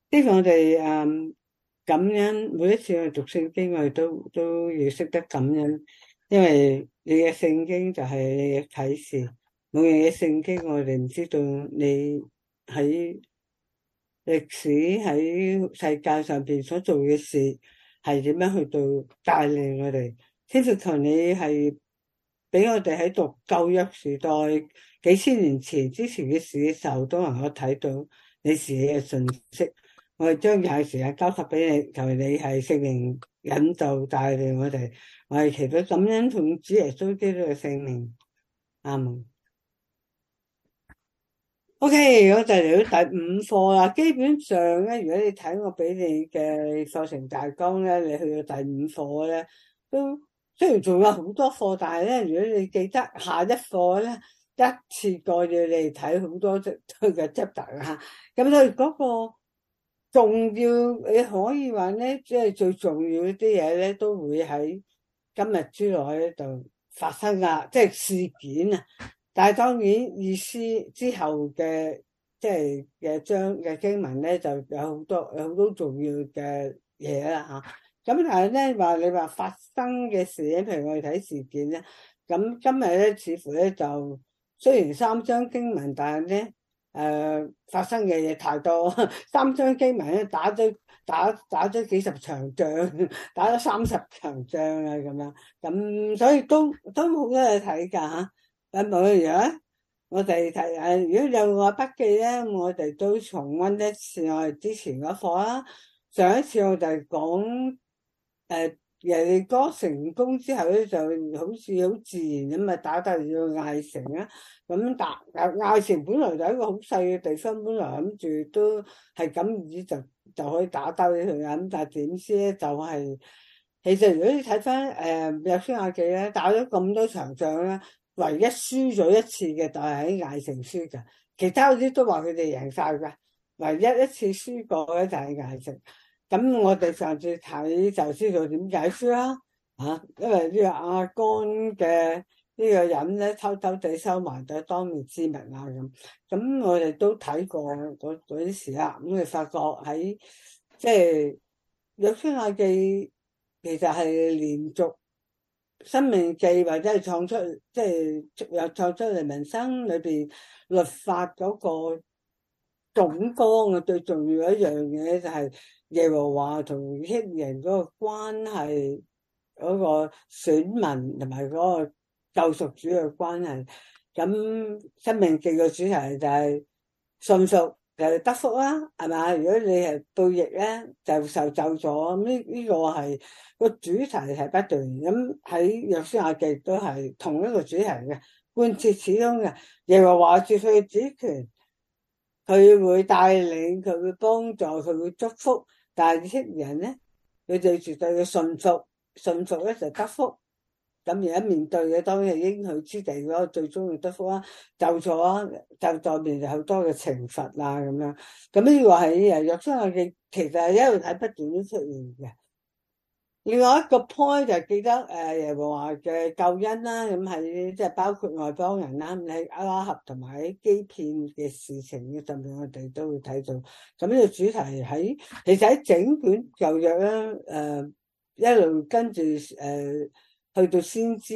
呢個我哋感恩，每一次我哋讀聖經，我哋都要識得感恩，因為你嘅聖經就係你嘅啟示。冇你嘅聖經，我哋唔知道你喺歷史喺世界上邊所做嘅事係點樣去到帶領我哋。天父求你係俾我哋喺讀舊約時代幾千年前之前嘅事嘅時候，都能夠睇到你自己嘅信息。我哋將有時間交託俾你，求你係聖靈引導帶領我哋。我哋祈禱感恩奉主耶穌基督嘅聖名，阿門。OK，我就嚟到第五課啦。基本上咧，如果你睇我俾你嘅課程大綱咧，你去到第五課咧，都雖然仲有好多課，但係咧，如果你記得下一課咧，一次過要你睇好多隻嘅 chapter 啊。咁所以嗰個重要，你可以話咧，即係最重要啲嘢咧，都會喺今日之內咧就發生啊，即係事件啊。但係當然意思之後嘅即係嘅章嘅經文咧，就有好多重要嘅嘢啦嚇。咁但係咧話你話發生嘅事咧，譬如我哋睇事件咧，咁今日咧似乎咧就雖然三章經文，但係咧發生嘅嘢太多，三章經文咧打咗幾十場仗，打咗30場仗啊咁樣，咁所以都好多嘢睇㗎嚇。咁我哋睇如果有個筆記咧，我哋都重溫一次我哋之前嗰課啦。上一次我哋講耶利哥成功之後咧，就好似好自然咁啊，打到要艾城啊。咁艾城本來就係一個好細嘅地方，本來諗住都係咁易就可以打低佢啊。咁但係點知咧就係，其實如果你睇翻約書亞記咧，打咗咁多場仗咧，唯一輸咗一次嘅就係喺艾城輸㗎，其他嗰啲都話佢哋贏晒㗎，唯一一次輸過咧就係艾城。咁我哋上次睇就知道點解輸啦，因為呢個亞干嘅呢個人咧偷偷地收埋咗當面之物啊咁我哋都睇過嗰啲事啦，咁你發覺喺即係約書亞記其實係連續生命記或者係創出即係有創出嚟民生裏邊律法嗰個總綱啊，最重要一樣嘢就係耶和華同以色列人嗰個關係，嗰個選民同埋嗰個救贖主嘅關係。咁申命記嘅主題就係信服就係得福啦，係咪？如果你係背逆咧，就受咒詛。咁呢個係個主題係不斷。咁喺約書亞記都係同一個主題嘅，貫徹始終嘅。耶和華絕對主權。佢會帶領，佢會幫助，佢會祝福，但係以色列人咧，佢哋絕對嘅信服咧就得福。咁而家面對嘅當然係應許之地嗰個最終嘅得福啦，就在面就好多嘅懲罰啊咁樣。咁呢個係約書亞記其實係一路睇不斷都出現嘅。另外一個 point 就記得耶和華嘅救恩啦，咁係即係包括外邦人啦，喺亞拉合同埋喺基遍嘅事情嘅上面，我哋都會睇到。咁呢個主題其實喺整卷舊約咧，一路跟住去到先知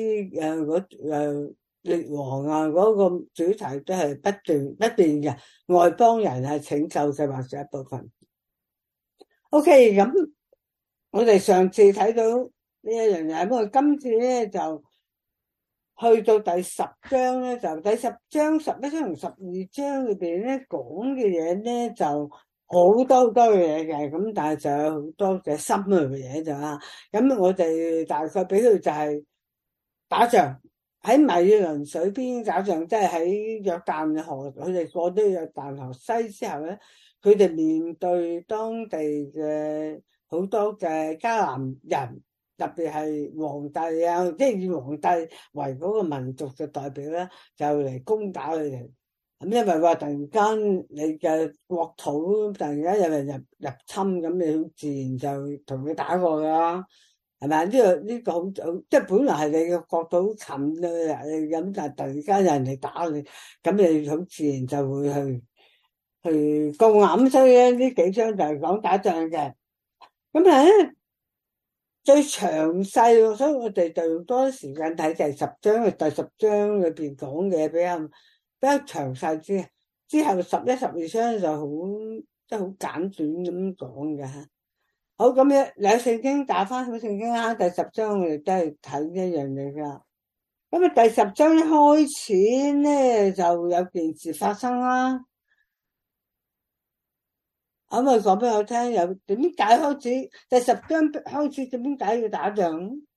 列王啊嗰個主題都係不變嘅，外邦人係拯救嘅或者一部分。OK，咁。我哋上次睇到呢一樣嘢，不過今次咧就去到第十章咧，就第十章、11章同12章裏邊咧講嘅嘢咧就好多嘅嘢嘅，咁但係就有好多嘅深嘅嘢就啦。咁我哋大概俾佢就係打仗喺米倫水邊打仗，即係喺約旦河，佢哋過咗約旦河西之後咧，佢哋面對當地嘅好多嘅迦南人，特別係皇帝啊，即係以皇帝為嗰個民族嘅代表咧，就嚟攻打佢哋。咁因為話突然間你嘅國土突然間有人入侵，咁你好自然就同佢打過噶啦，係咪？呢個好即係本來係你嘅國土好近嘅，咁但係突然間有人嚟打你，咁你好自然就會去去告暗，咁所以咧呢幾章就係講打仗嘅。咁咧最詳細，所以我哋就用多啲時間睇第十章，因為第十章裏邊講嘅比較詳細啲。之後11、12章就好即係好簡短咁講嘅吓。好，咁樣有聖經打翻好聖經啦，第十章我哋都係睇一樣嘢噶。咁啊，第十章一開始咧就有件事發生啦。可唔可以講俾我聽？有點解開始第十章開始點解要打仗？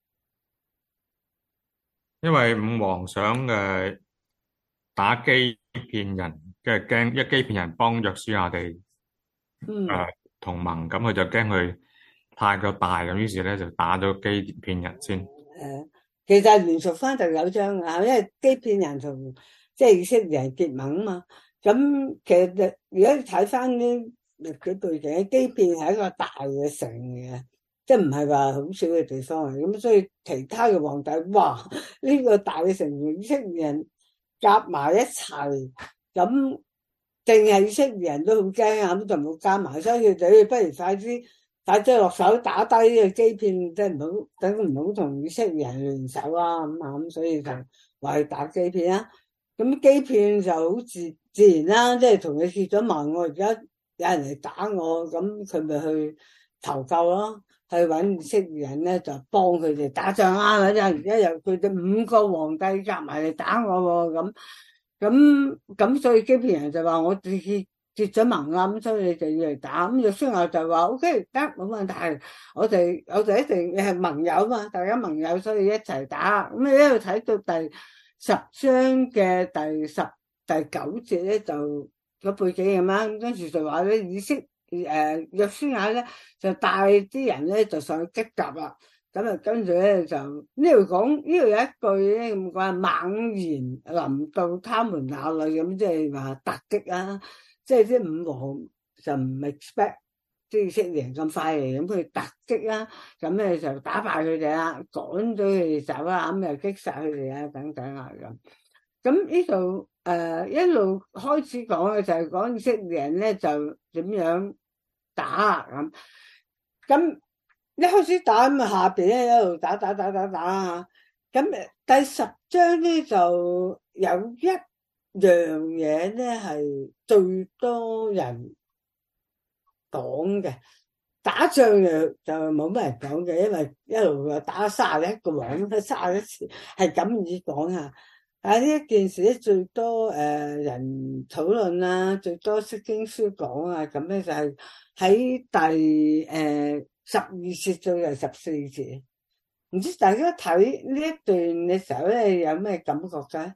因為五王想打基遍人，即係驚一基遍人幫約書亞地嗯， 同盟，咁佢就驚佢太過大咁，於是咧就打咗基遍人先。 誒，其實係連續翻第9章啊，因為基遍人同即係以色列人結盟啊嘛。咁其實如果你睇翻呢歷史背景，基遍係一個大嘅城嚟嘅，即係唔係話好少嘅地方嚟。咁所以其他嘅皇帝，哇！呢個大嘅城同以色列人夾埋一齊，咁淨係以色列人都好驚啊，咁就冇加埋，所以佢哋不如快啲落手打低呢個基遍，即係唔好同以色列人聯手啊咁啊，咁所以就話去打基遍啦。咁基遍就好自然啦，即係同佢結咗盟，我而家有人嚟打我，咁佢咪去求救咯，去搵以色列人咧就幫佢哋打仗啊！而家由佢哋5個皇帝夾埋嚟打我喎，咁所以基遍人就話我結咗盟啦，咁所以你就要嚟打。咁約書亞就話 OK 得，冇問題，我哋一定係盟友嘛，大家盟友，所以一齊打。咁你一路睇到第10章嘅第9節咧，就個背景咁樣，跟住就話咧約書亞咧就帶啲人咧就上去擊甲啦。咁啊，跟住咧就呢度有一句咧咁講，猛然臨到他們那裏，咁即係話突擊啊！即係啲五王就唔 expect 即係以色列人咁快嚟，咁佢突擊啦，咁咧就打敗佢哋啦，趕咗佢哋走啦，咁又擊殺佢哋啊，等等啊咁。咁呢度一路開始講嘅就係講以色列人咧就點樣打啊咁。咁一開始打咁啊，下邊咧一路打啊。咁第十章咧就有一樣嘢咧係最多人講嘅，打仗就冇乜人講嘅，因為一路又打31個王，31次係咁意講啊。但係呢一件事咧最多人討論啦，最多釋經書講啊，咁咧就係喺第12節到第14節，唔知大家睇呢一段嘅時候咧有咩感覺嘅？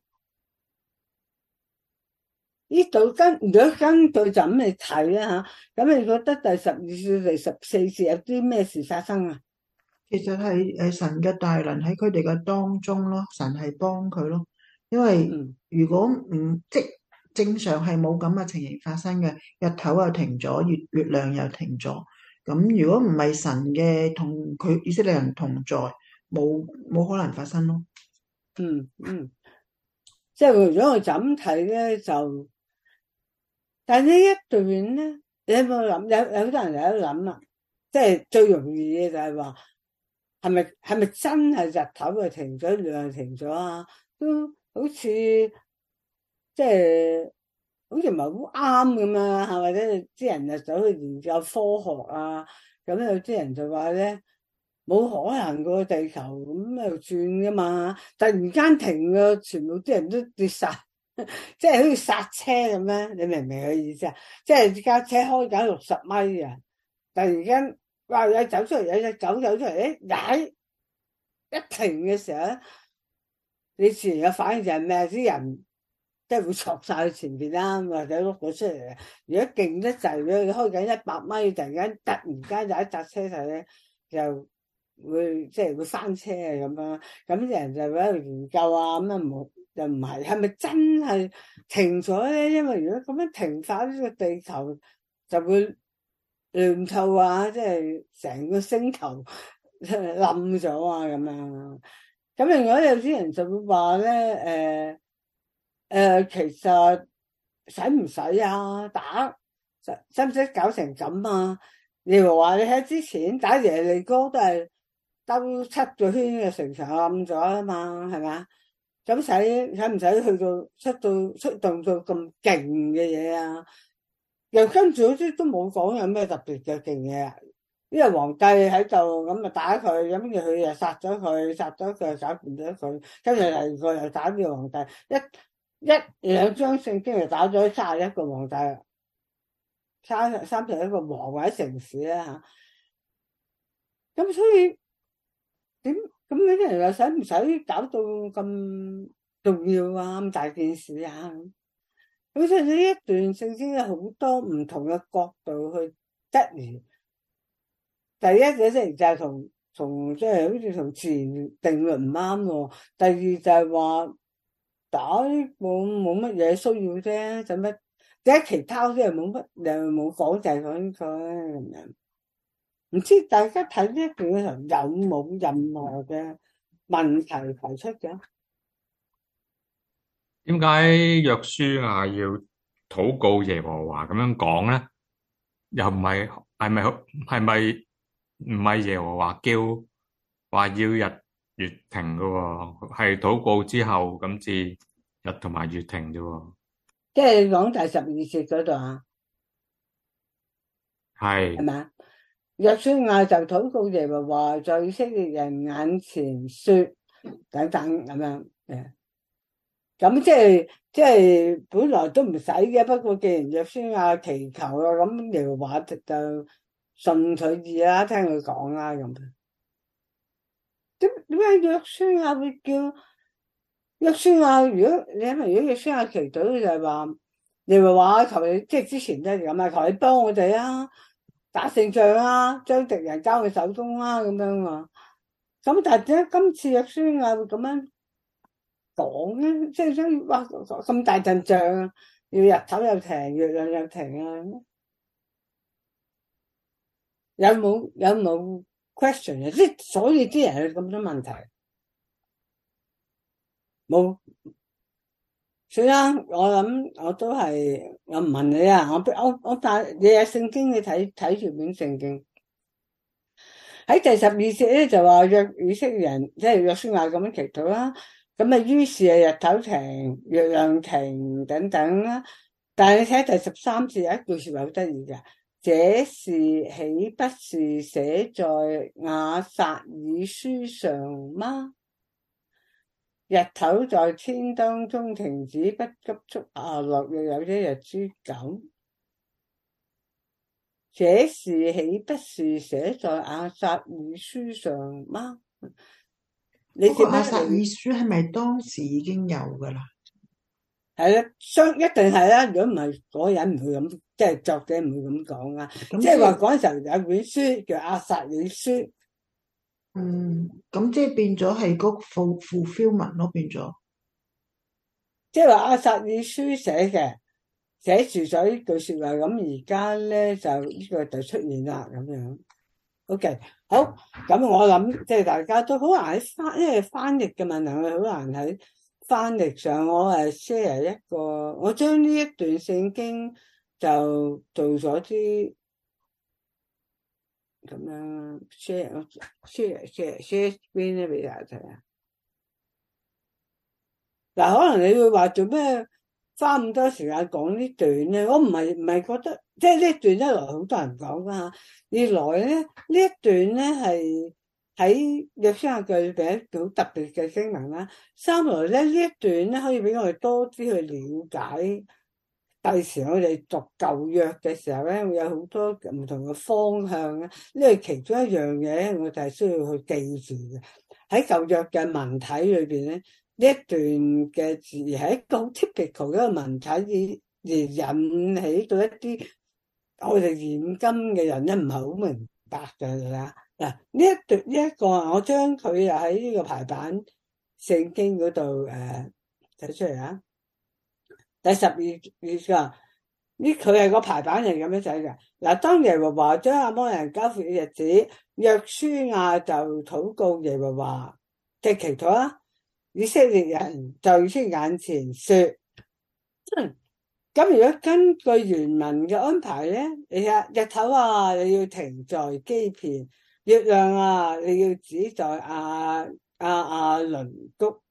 呢度如果根據就咁嚟睇啦吓，咁你覺得第12至第14節有啲咩事發生啊？ 其實係神嘅大能喺佢哋嘅當中咯，神係幫佢咯。因為嗯如果唔即正常係冇咁嘅情形發生嘅，日頭又停咗，月亮又停咗。咁如果唔係神嘅同佢以色列人同在，冇可能發生咯。 嗯，即係如果我就咁睇咧就，但係呢一段咧，你有冇諗？有好多人喺度諗啦，即係最容易嘅就係話，係咪真係日頭就停咗，月亮停咗啊？都好似即係好似唔係好啱咁啊，或者啲人就走去研究科學啊，咁有啲人就話咧冇可能個地球咁喺度轉噶嘛，突然間停咗，全部啲人都跌晒，即係好似剎車咁樣，你明唔明我意思啊？即係架車開緊60米啊，突然間哇有走出嚟，有隻狗走出嚟，踩一停嘅時候咧，你自然嘅反應就係咩？啲人即係會坐晒去前邊啦，或者碌咗出嚟。如果勁得滯咧，你開緊100米，突然間有一架車頭咧，就會即係會翻車啊咁樣。咁啲人就喺度研究啊，咁啊冇又唔係咪真係停咗咧？因為如果咁樣停法，呢個地球就會亂透啊，即係成個星球冧咗啊咁樣。咁另外有啲人就會話咧，其實使唔使啊？ 使唔使搞成咁啊？耶和華，你睇之前打耶利哥都係兜7個圈嘅城牆冧咗啊嘛，係咪？咁使唔使去到出動到咁勁嘅嘢啊？又跟住好似都冇講有咩特別嘅勁嘢啊！因為皇帝喺度咁啊打佢，咁跟住佢又殺咗佢，就搞掂咗佢，跟住嚟個又打呢個皇帝，一兩張聖經就打咗31個皇帝，31個王或者城市啦吓。咁所以點咁你啲人又使唔使搞到咁重要啊？咁大件事啊？咁所以呢一段聖經有好多唔同嘅角度去質疑。第一嘅質疑就係同即係好似同自然定律唔啱喎。第二就係話打冇乜嘢需要啫，使乜？第一其他啲又冇乜，又冇講就係講佢咁樣。唔知大家睇呢一段嘅時候有冇任何嘅問題提出嘅？ 點解約書亞要禱告耶和華咁樣講咧？又唔係係咪唔係耶和華叫話要日月停嘅喎？係禱告之後咁至日同埋月停啫喎。 即係你講第12節嗰度啊，係係咪？約書亞就禱告耶和華，在以色列人眼前說等等咁樣嘅。咁即係本來都唔使嘅，不過既然約書亞祈求啦，咁耶和華就順佢意啦，聽佢講啦咁。點解約書亞會叫約書亞？如果約書亞祈禱就係話耶和華求你，即係之前都係咁啊，求你幫我哋啊，打勝仗啊，將敵人交去手中啦咁樣啊。咁但係點解今次約書亞會咁樣講咧？即係想哇咁大陣仗啊，要日頭又停，月亮又停啊？有冇 question 啊？即係所以啲人有咁多問題，冇算啦。我諗我都係我唔問你啊，我帶你有聖經，你睇住本聖經。喺第12節咧就話約以色列人即係約書亞咁樣祈禱啦，咁啊於是啊日頭停，月亮停等等啦。但係你睇第13節有一句說話好得意嘅，這事豈不是寫在亞薩爾書上嗎？日頭在天當中停止，不急速下落，又有一日之久。這事豈不是寫在亞薩爾書上嗎？你嗰個亞薩爾書係咪當時已經有噶啦？ 係啦，一定係啦。如果唔係，嗰個人唔會咁，即係作者唔會咁講啊。即係話嗰陣時候有本書叫亞薩爾書。 咁即係變咗係嗰個 fulfillment 咯，變咗。 即係話亞薩爾書寫住咗呢句說話，咁而家咧就呢個就出現啦咁樣。OK，好，咁我諗即係大家都好難因為翻譯嘅問題，我好難喺翻譯上。我share 一個，我將呢一段聖經就做咗啲咁樣 share 邊咧俾大家睇啊。嗱，可能你會話做咩花咁多時間講呢段咧？我唔係覺得，即係呢段一來好多人講噶，二來咧呢一段咧係喺約書亞記裏邊一個好特別嘅經文啦。三來咧呢一段咧可以俾我哋多啲去了解，第時我哋讀舊約嘅時候咧會有好多唔同嘅方向咧。呢係其中一樣嘢，我就係需要去記住嘅。喺舊約嘅文體裏邊咧，呢一段嘅字係一個好 typical 嘅一個文體，而引起到一啲我哋現今嘅人咧唔係好明白嘅啦。嗱，呢一個我將佢又喺呢個排版聖經嗰度睇出嚟啊。第12個呢，佢係個排版係咁樣寫嘅。嗱，當耶和華將亞摩利人交付嘅日子，約書亞就禱告耶和華嘅祈禱啦。以色列人在以色列眼前說： 咁如果根據原文嘅安排咧，你睇日頭啊，你要停在基遍；月亮啊，你要止在亞倫谷。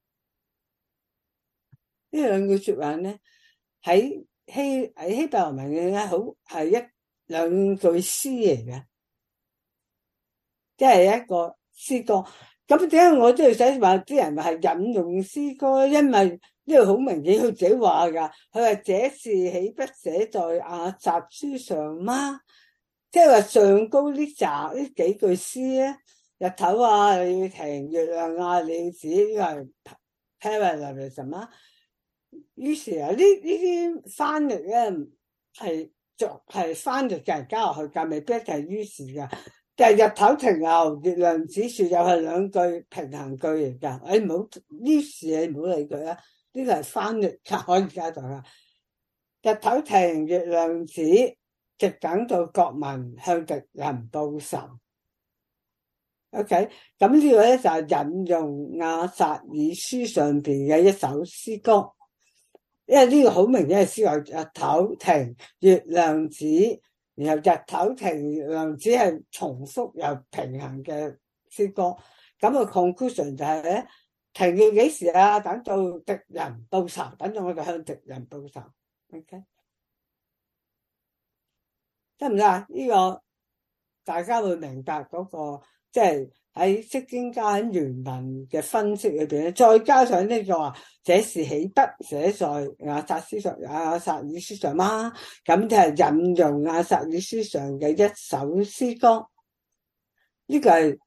呢兩句說話咧，喺希伯來文嘅咧，好係兩句詩嚟嘅，即係一個詩歌。咁點解我都要寫話啲人話係引用詩歌咧？因為呢度好明顯佢自己話噶，佢話這事豈不寫在亞薩書上嗎？即係話上高呢幾句詩咧，日頭啊你要停，月亮啊你要止，呢個係 parallelism 啊。於是啊，呢啲翻譯咧係翻譯嘅人加落去噶，未必係於是噶。但係日頭停牛，月亮指樹又係兩句平衡句嚟噶。你唔好於是你唔好理佢啦，呢個係翻譯可以加在啦。日頭停，月亮指，直等到國民向敵人報仇。OK，咁呢個咧就係引用亞薩爾書上邊嘅一首詩歌。因為呢個好明顯係詩話，日頭停，月亮指，然後日頭停，月亮指係重複又平衡嘅詩歌。咁個 conclusion 就係咧，停要幾時啊？等到敵人報仇，等到我哋向敵人報仇。OK，得唔得啊？呢個大家會明白嗰個，即係喺釋經家喺原文嘅分析裏邊咧，再加上呢個話，這事豈不寫在亞薩爾書上嗎？咁就係引用亞薩爾書上嘅一首詩歌。呢個係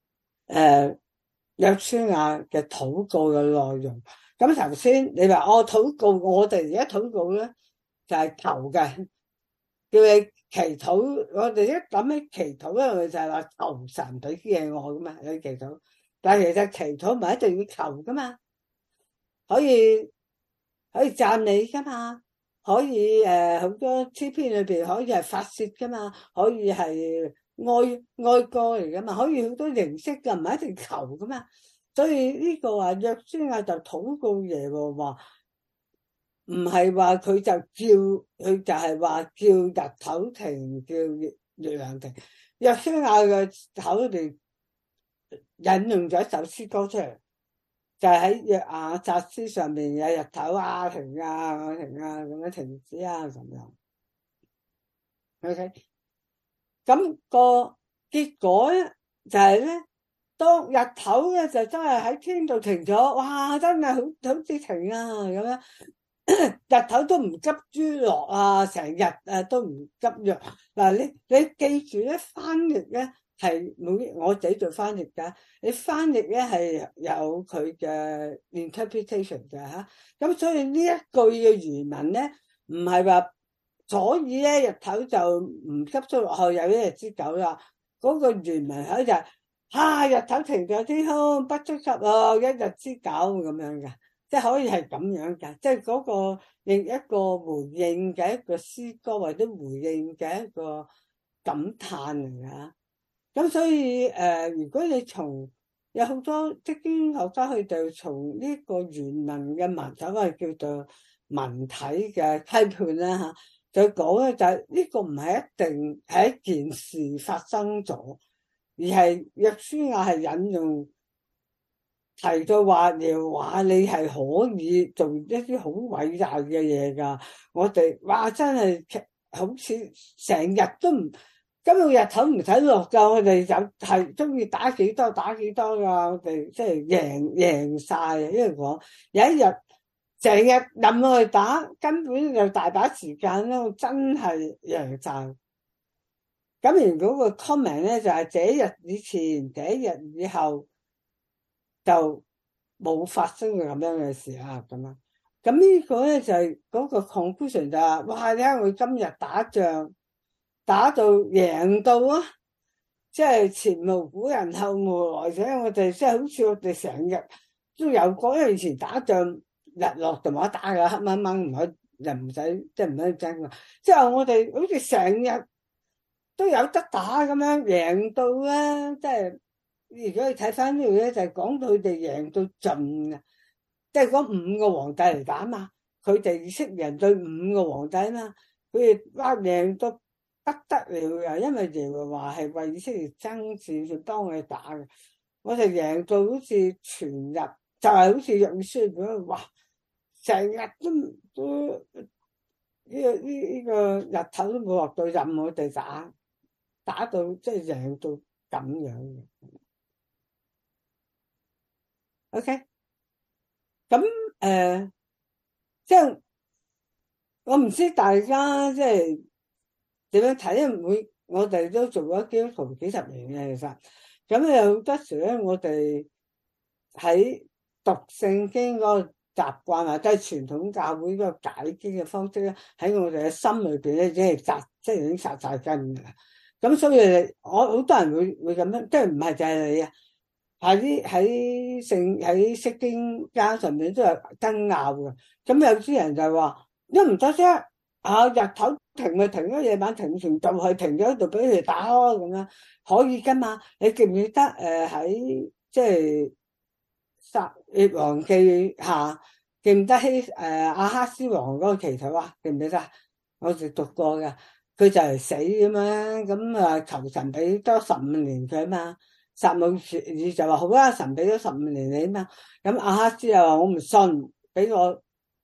約書亞嘅禱告嘅內容。咁頭先你話禱告，我哋而家禱告咧就係求嘅，叫你祈禱。我哋一諗起祈禱咧，我哋就係話求神俾啲嘢我噶嘛，你祈禱。但係其實祈禱唔係一定要求噶嘛，可以讚美噶嘛，可以好多詩篇裏邊可以係發洩噶嘛，可以係哀歌嚟噶嘛，可以好多形式噶，唔係一定求噶嘛。所以呢個話約書亞就禱告耶和華，唔係話佢就叫佢就係話叫日頭停，叫月亮停。約書亞嘅口裏邊引用咗一首詩歌出嚟，就係喺約亞薩書上面有日頭啊停啊停啊咁樣停止啊咁樣。OK，咁個結果咧就係咧，當日頭咧就真係喺天度停咗，哇！真係好似停啊咁樣。日頭都唔急於落啊，成日都唔急約。嗱，你記住咧，翻譯咧係我自己做翻譯噶，你翻譯咧係有佢嘅 interpretation 嘅吓。咁所以呢一句嘅原文咧，唔係話所以咧日頭就唔急速落去，有一日之久啦。嗰個原文喺就係日頭停在天空，不足及一日之久咁樣嘅。即係可以係咁樣嘅，即係嗰個一個回應嘅一個詩歌，或者回應嘅一個感嘆嚟㗎。咁所以如果你有好多釋經學家佢就從呢個原文嘅文首係叫做文體嘅批判啦嚇，就講咧就係呢個唔係一定係一件事發生咗，而係約書亞係引用。提到話你係可以做一啲好偉大嘅嘢噶，我哋哇真係好似成日都唔，今日日頭唔使落噶，我哋就係中意打幾多打幾多噶，我哋即係贏晒。因為我有一日成日任我去打，根本就大把時間咧，真係贏晒。咁而嗰個 comment 咧就係這一日以前，這一日以後。就冇發生過咁樣嘅事啊，咁啊，咁呢個咧就係嗰個 conclusion 就係，哇！你睇我今日打仗打到贏到啊，即係前無古人後無來者，我哋即係好似我哋成日都有過，因為以前打仗日落就冇得打噶，黑掹掹唔可以，又唔使即係唔使爭啊，之後我哋好似成日都有得打咁樣贏到啦，即係。如果你睇翻呢度咧，就係講到佢哋贏到盡啊！即係嗰5個皇帝嚟打嘛， 佢哋以色列人對5個皇帝啦，佢哋哇贏到不得了啊！因為耶和華係為以色列爭戰，要幫佢打嘅。我哋贏到好似全日，就係好似約珥書咁，哇！成日都呢個日頭都冇落到任我哋打到即係贏到咁樣嘅。OK，咁即係我唔知大家即係點樣睇，因為我哋都做咗基督徒幾十年嘅，其實咁有好多時咧，我哋喺讀聖經嗰個習慣或者係傳統教會嗰個解經嘅方式咧，喺我哋嘅心裏邊咧，已經係已經殺晒根嘅。咁所以我好多人會咁樣，即係唔係就係你啊？喺釋經家上面都有爭拗嘅。咁有啲人就話都唔得啫，日頭停咪停咗，夜晚停就係停咗喺度俾佢哋打咯，咁樣可以噶嘛？你記唔記得喺即係撒列王記下，記唔得亞哈斯王嗰個祈禱啊？記唔記得？我哋讀過嘅，佢就係死咁樣，咁求神俾多15年佢啊嘛。撒母耳就話好啦，神俾咗15年你啊嘛。咁亞哈斯又話我唔信，俾個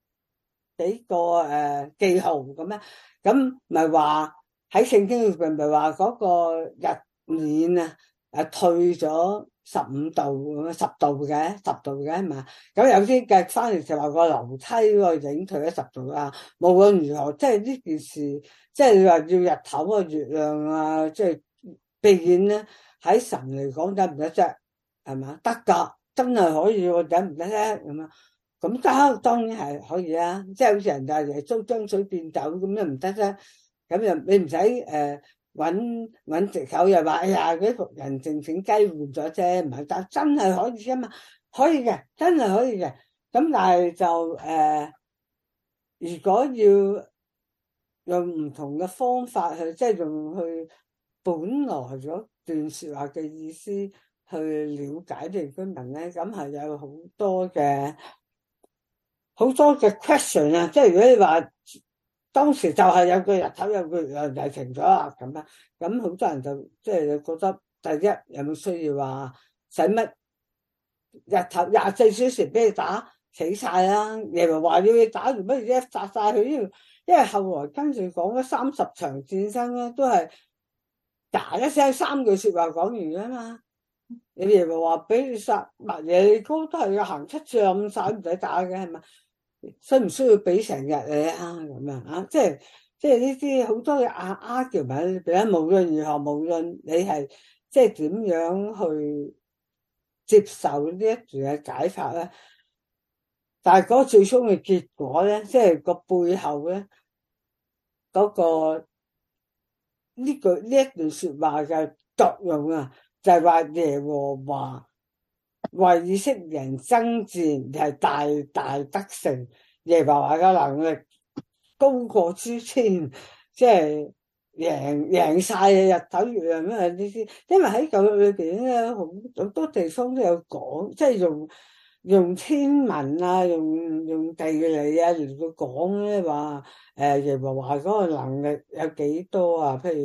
記號咁樣。咁咪話喺聖經裏邊咪話嗰個日冕退咗15度咁樣，10度嘅係嘛？咁有啲計翻嚟就話個樓梯個影退咗10度啊。無論如何，即係呢件事，即係你話要日頭啊、月亮啊，即係畢竟咧。喺神嚟講得唔得啫？係嘛？得噶，真係可以，得唔得咧？咁啊，咁得當然係可以啦。即係好似人就係將將水變酒咁樣唔得啫。咁又你唔使搵藉口又話哎呀嗰啲僕人靜靜雞換咗啫，唔係得，真係可以噶嘛？可以嘅，真係可以嘅。咁但係就如果要用唔同嘅方法去，即係用去本來咗段說話嘅意思去了解啲居民咧，咁係有好多嘅 question 啊！即係如果你話當時就係有個日頭有個月亮就停咗啦咁啊，咁好多人就即係覺得第一有冇需要話使乜日頭24小時俾你打死晒啦？耶和華要你打完乜嘢殺晒佢？因為後來跟住講咗30場戰爭咧，都係打一聲3句說話講完啊嘛。你耶和華俾你殺乜嘢？你都係要行7次咁晒唔使打嘅係咪？需唔需要俾成日你啊？咁樣啊？即係呢啲好多嘅argument，無論如何，無論你係即係點樣去接受呢一段嘅解法咧，但係嗰個最終嘅結果咧，即係個背後咧嗰個呢一段說話嘅作用啊，就係話耶和華為以色列人爭戰係大大得勝，耶和華嘅能力高過諸天，即係贏晒日頭月亮啊呢啲。因為喺舊約裏邊咧，好多地方都有講，即係用天文啊，用地理啊嚟到講咧，話耶和華嗰個能力有幾多啊？譬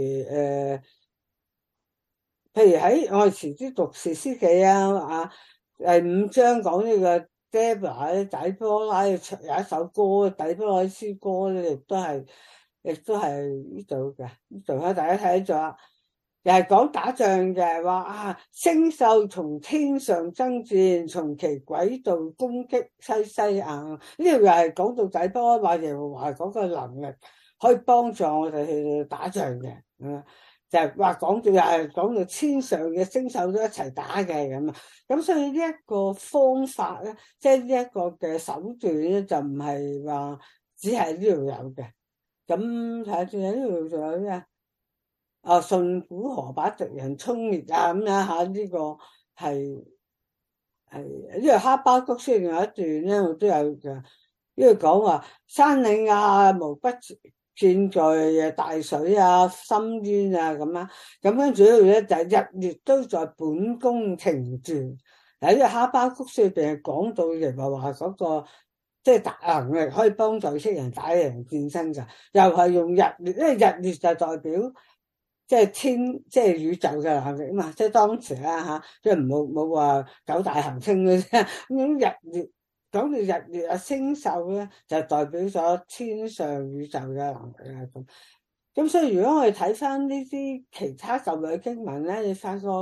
如喺我哋遲啲讀士師記啊，5章講呢個 Deborah 底波拉有一首歌底波拉詩歌咧，亦都係呢度嘅，呢度咧大家睇咗，又係講打仗嘅，話星宿從天上爭戰，從其軌道攻擊西西亞。呢度又係講到底波拉話耶和華嗰個能力可以幫助我哋去打仗嘅，就係話講到又係講到天上嘅星宿都一齊打嘅咁啊。咁所以呢一個方法咧，即係呢一個嘅手段咧，就唔係話只係呢度有嘅。咁睇下仲有呢度仲有咩順古河把敵人沖滅啊咁樣吓，呢個係呢個哈巴谷書有一段咧，我都有嘅。呢度講話山嶺啊，無不戰在大水啊、深淵啊咁啊。咁跟住咧就日月都在本宮停住。喺呢個哈巴谷書入邊係講到耶和華嗰個即係大能力可以幫助識人打贏戰爭㗎，又係用日月，因為日月就代表即係即係宇宙嘅能力啊嘛，即係當時啦嚇，即係冇話九大行星嘅啫。咁日月講到日月啊星宿咧，就代表咗天上宇宙嘅能力啊咁。咁所以如果我哋睇翻呢啲其他舊約經文咧，你發覺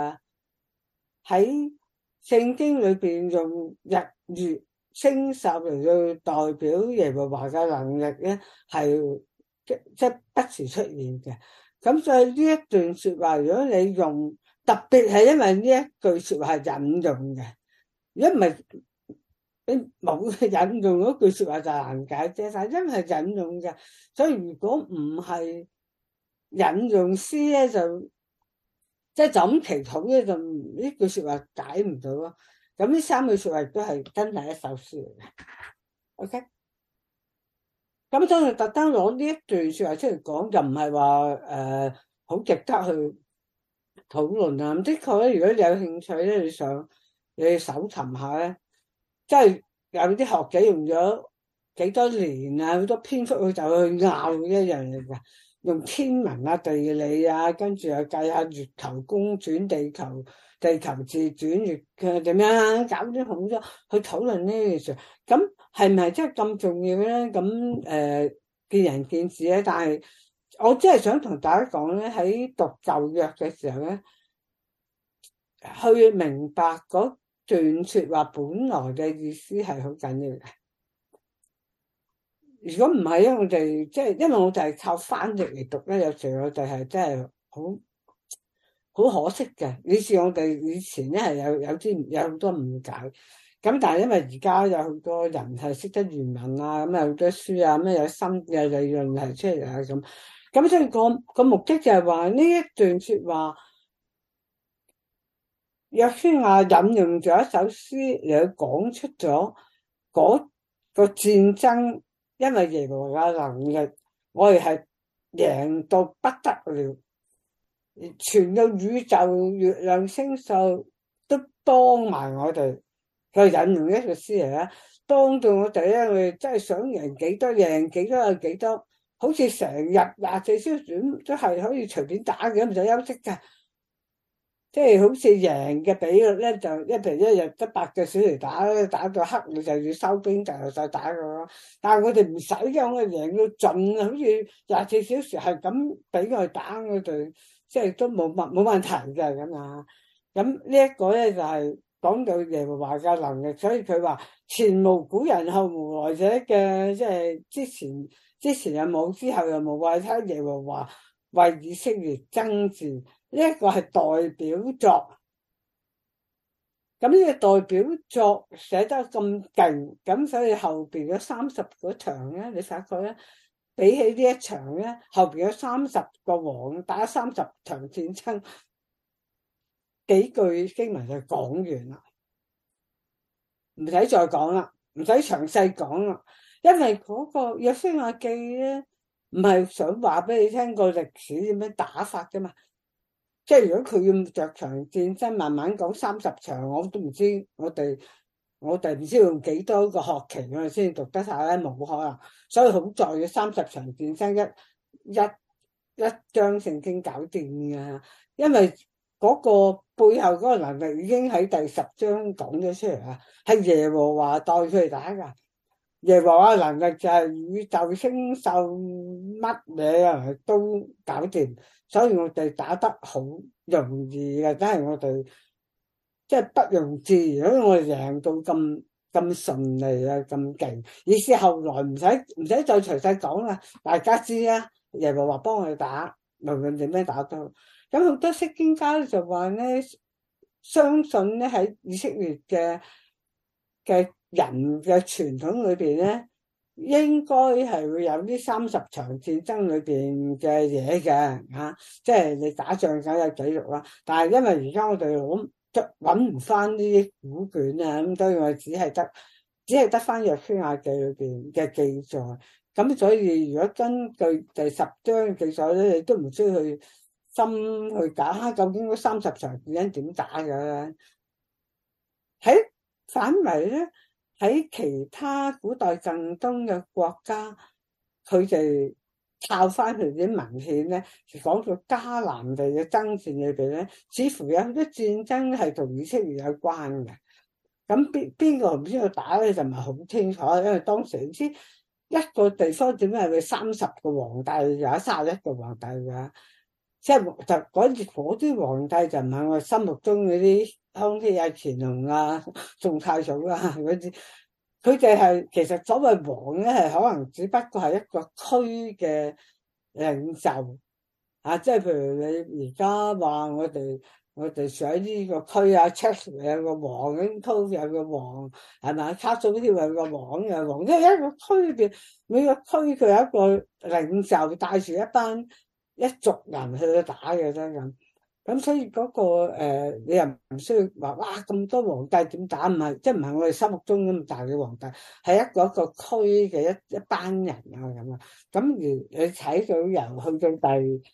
喺聖經裏邊用日月星宿嚟到代表耶和華嘅能力咧，係即不時出現嘅。咁所以呢一段說話，如果你用，特別係因為呢一句說話係引用嘅，如果唔係你冇引用嗰句說話就難解啫。但係因為係引用嘅，所以如果唔係引用詩咧，就即係就咁祈禱咧，就呢句說話解唔到咯。咁呢三句說話都係真係一首詩嚟嘅。OK，咁所以特登攞呢一段說話出嚟講，就唔係話好值得去討論啊。咁的確咧，如果你有興趣咧，你搜尋下咧，即係有啲學者用咗幾多年啊，好多篇幅佢就去拗一樣嘢嘅。用天文啊、地理啊，跟住又計下月球公轉、地球自轉、月佢點樣搞啲好多去討論呢件事。咁係唔係真係咁重要咧？咁見仁見智咧。但係我真係想同大家講咧，喺讀舊約嘅時候咧，去明白嗰段說話本來嘅意思係好緊要嘅。如果唔係咧，我哋即係因為我哋係靠翻譯嚟讀咧，有時我哋係真係好可惜嘅。以至我哋以前咧係有好多誤解，咁但係因為而家有好多人係識得原文啊，咁有好多書啊，咩有新嘅理論係出嚟啊咁所以個目的就係話呢一段說話，約書亞引用咗一首詩嚟講出咗嗰個戰爭。因為耶和華嘅能力，我哋係贏到不得了，全個宇宙、月亮、星宿都幫埋我哋。佢引用一個詩嚟咧，幫到我哋咧，我哋真係想贏幾多有幾多，好似成日24小時都係可以隨便打嘅，唔使休息㗎。即係好似贏嘅比率咧，就譬如一日得8個小時打到黑，你就要收兵，就再打咯。但係我哋唔使嘅，我哋贏到盡啊！好似24小時係咁俾我哋打，我哋即係都冇問題嘅咁啊。咁呢一個咧就係講到耶和華嘅能力，所以佢話前無古人後無來者嘅，即係之前又冇，之後又冇，話睇耶和華為以色列爭戰。呢一個係代表作，咁呢個代表作寫得咁勁，咁所以後邊嘅30個場咧，你發覺咧，比起呢一場咧，後邊有30個王打30場戰爭，幾句經文就講完啦，唔使再講啦，唔使詳細講啦，因為嗰個約書亞記咧，唔係想話俾你聽個歷史點樣打法噶嘛。即係如果佢要着場戰爭慢慢講30場，我都唔知我哋唔知用幾多個學期我哋先讀得晒咧，冇可能。所以好在要30場戰爭一章聖經搞掂㗎，因為嗰個背後嗰個能力已經喺第10章講咗出嚟啦，係耶和華代佢哋打㗎。耶和華能力就係宇宙星宿乜嘢啊都搞掂，所以我哋打得好容易嘅，真係我哋即係不容置疑，因為我哋贏到咁順利啊，咁勁。意思後來唔使再詳細講啦，大家知啦。耶和華幫我哋打，無論點樣打都。咁好多釋經家就話咧，相信咧喺以色列嘅人嘅傳統裏邊咧，應該係會有呢30場戰爭裏邊嘅嘢嘅嚇，即係你打仗梗有記錄啦。但係因為而家我哋揾唔翻呢啲古卷啊，咁所以我只係得翻約書亞記裏邊嘅記載。咁所以如果根據第10章嘅記載咧，你都唔需要去深去搞下究竟嗰30場戰爭點打嘅。喺反為咧。 喺其他古代近東嘅國家，佢哋靠翻佢啲文獻咧，講到迦南地嘅爭戰裏邊咧，似乎有好多戰爭係同以色列有關嘅。咁邊個同邊個打咧就唔係好清楚，因為當時你知一個地方點解係30個皇帝，有31個皇帝㗎？即係就嗰啲皇帝就唔係我心目中嗰啲康熙啊、乾隆啊、宋太祖啊嗰啲，佢哋係其實所謂王咧，係可能只不過係一個區嘅領袖啊，即係譬如你而家話我哋住喺呢個區啊 Chatswood 有個王，Inco 有個王，係咪？卡祖呢度有個王，有個王，即係一個區裏邊每個區佢有一個領袖帶住一族人去打嘅啫咁。咁所以嗰個你又唔需要話哇咁多皇帝點打，唔係即係唔係我哋心目中咁大嘅皇帝，係一個區嘅一班人啊咁啊。咁而你睇到由去到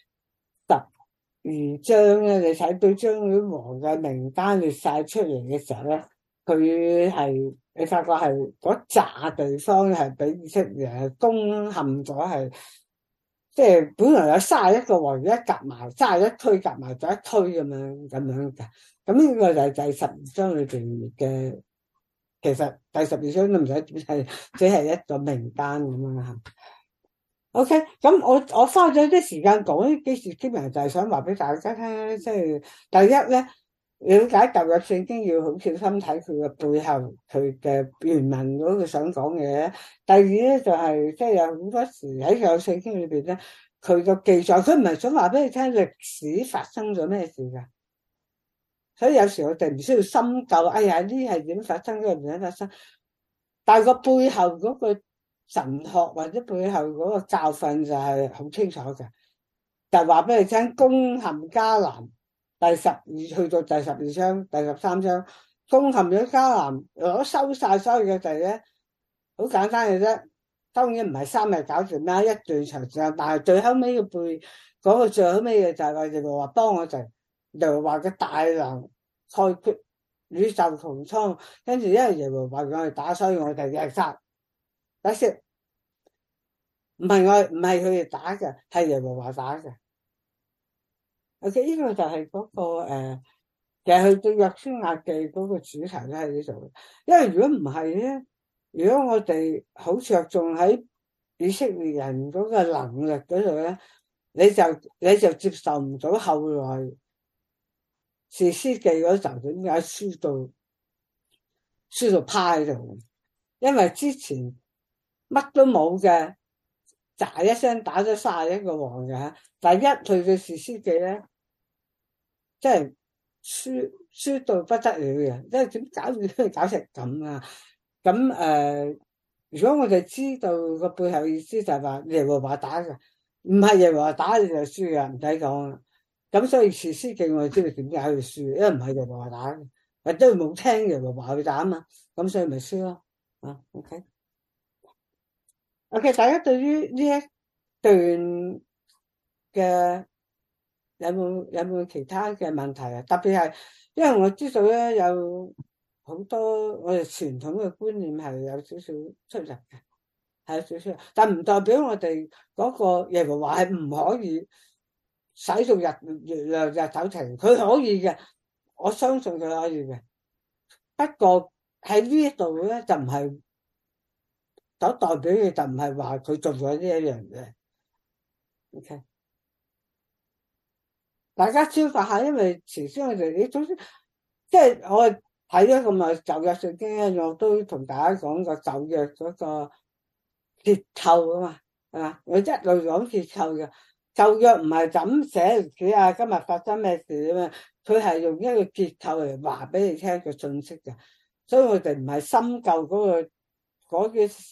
第12章咧，你睇到將啲王嘅名單列晒出嚟嘅時候咧，佢係你發覺係嗰紮地方係俾以色列人攻陷咗，係即係本來有31個王，而家夾埋31區夾埋咗一區咁樣嘅。咁呢個就係第12章裏邊嘅，其實第12章都唔使係只係一個名單咁樣嚇。OK，咁我花咗啲時間講呢幾節經文，就係想話俾大家聽，即係第一咧，了解舊約聖經要好小心睇佢嘅背後，佢嘅原文嗰個想講嘅。第二咧就係即係有好多時喺舊約聖經裏邊咧，佢個記載，佢唔係想話俾你聽歷史發生咗咩事噶。所以有時我哋唔需要深究，哎呀呢係點發生，嗰個點發生，但係個背後嗰個神學或者背後嗰個教訓就係好清楚嘅，就係話俾你聽，攻陷迦南去到第12章、第13章，攻陷咗迦南，攞收晒所有嘅地咧，好簡單嘅啫。當然唔係3日搞掂啦，一段長時間，但係最後尾嘅嗰個最後尾嘅就係話耶和華幫我哋，耶和華嘅大能概括宇宙穹蒼，跟住因為耶和華我哋打，所以我哋擊殺。第四，唔係佢哋打嘅，係耶和華打嘅。OK，呢個就係嗰個其實去到約書亞記嗰個主題都喺呢度。因為如果唔係咧，如果我哋好着重喺以色列人嗰個能力嗰度咧，你就接受唔到後來士師記嗰陣點解輸到趴喺度，因為之前乜都冇嘅，喳一聲打咗31個王嘅，但係一去嘅士師記咧，即係輸到不得了嘅，即係點搞成咁啊？咁如果我哋知道個背後意思就係話耶和華打嘅，唔係耶和華打你就輸嘅，唔使講啦。咁所以士師記我哋知道點解佢輸，因為唔係耶和華打嘅，或者佢冇聽耶和華去打啊嘛，咁所以咪輸咯。啊 ，OK，大家對於呢一段嘅有冇其他嘅問題啊？特別係因為我知道咧有好多我哋傳統嘅觀念係有少少出入嘅，係有少少，但唔代表我哋嗰個耶和華係唔可以使到月亮日頭停，佢可以嘅，我相信佢可以嘅。不過喺呢度咧就唔係，所代表嘅就唔係話佢做咗呢一樣嘢。OK，大家消化下，因為遲先我哋你總之即係我睇咗咁耐舊約聖經咧，我都同大家講過舊約嗰個結構啊嘛，係嘛？我一路講結構嘅。舊約唔係就咁寫歷史啊，今日發生咩事啊嘛？佢係用一個結構嚟話俾你聽個信息嘅，所以我哋唔係深究嗰個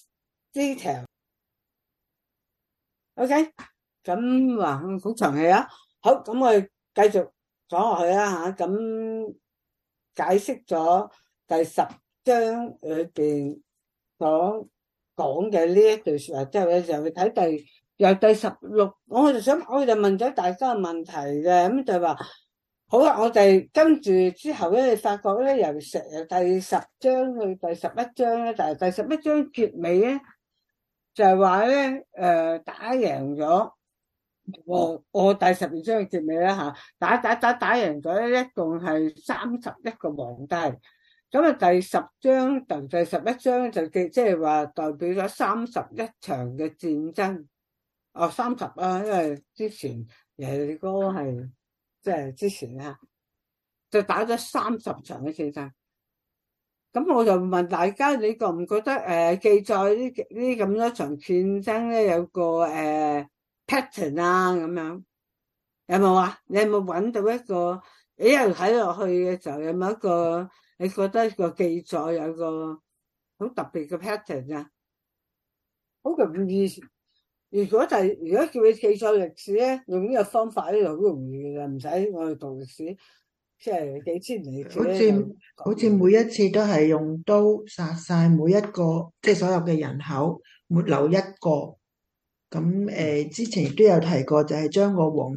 detail。OK，咁話好長氣啊！好，咁我哋繼續講落去啦嚇。咁解釋咗第10章裏邊所講嘅呢一句説話之後咧，就去睇由第16，我就問咗大家個問題嘅，咁就話好啦，我哋跟住之後咧，你發覺咧，由第10章去第11章咧，但係第11章結尾咧，就係話咧，打贏咗。我第12章嘅結尾啦吓，打贏咗咧，一共係31個皇帝。咁啊，第10章同第11章就即係話代表咗31場嘅戰爭。哦，30啊，因為之前耶利哥係即係之前啊，就打咗30場嘅戰爭。咁我就問大家，你覺唔覺得記載呢咁多場戰爭咧有個pattern 啊咁樣？有冇啊？你有冇揾到一個？你一路睇落去嘅時候，有冇一個你覺得個記載有個好特別嘅 pattern 啊？好容易。如果叫你記載歷史咧，用呢個方法咧就好容易嘅啦，唔使我哋讀歷史，即係幾千年歷史咧好似每一次都係用刀殺晒每一個，即係所有嘅人口，沒留一個。咁之前亦都有提過，就係將個王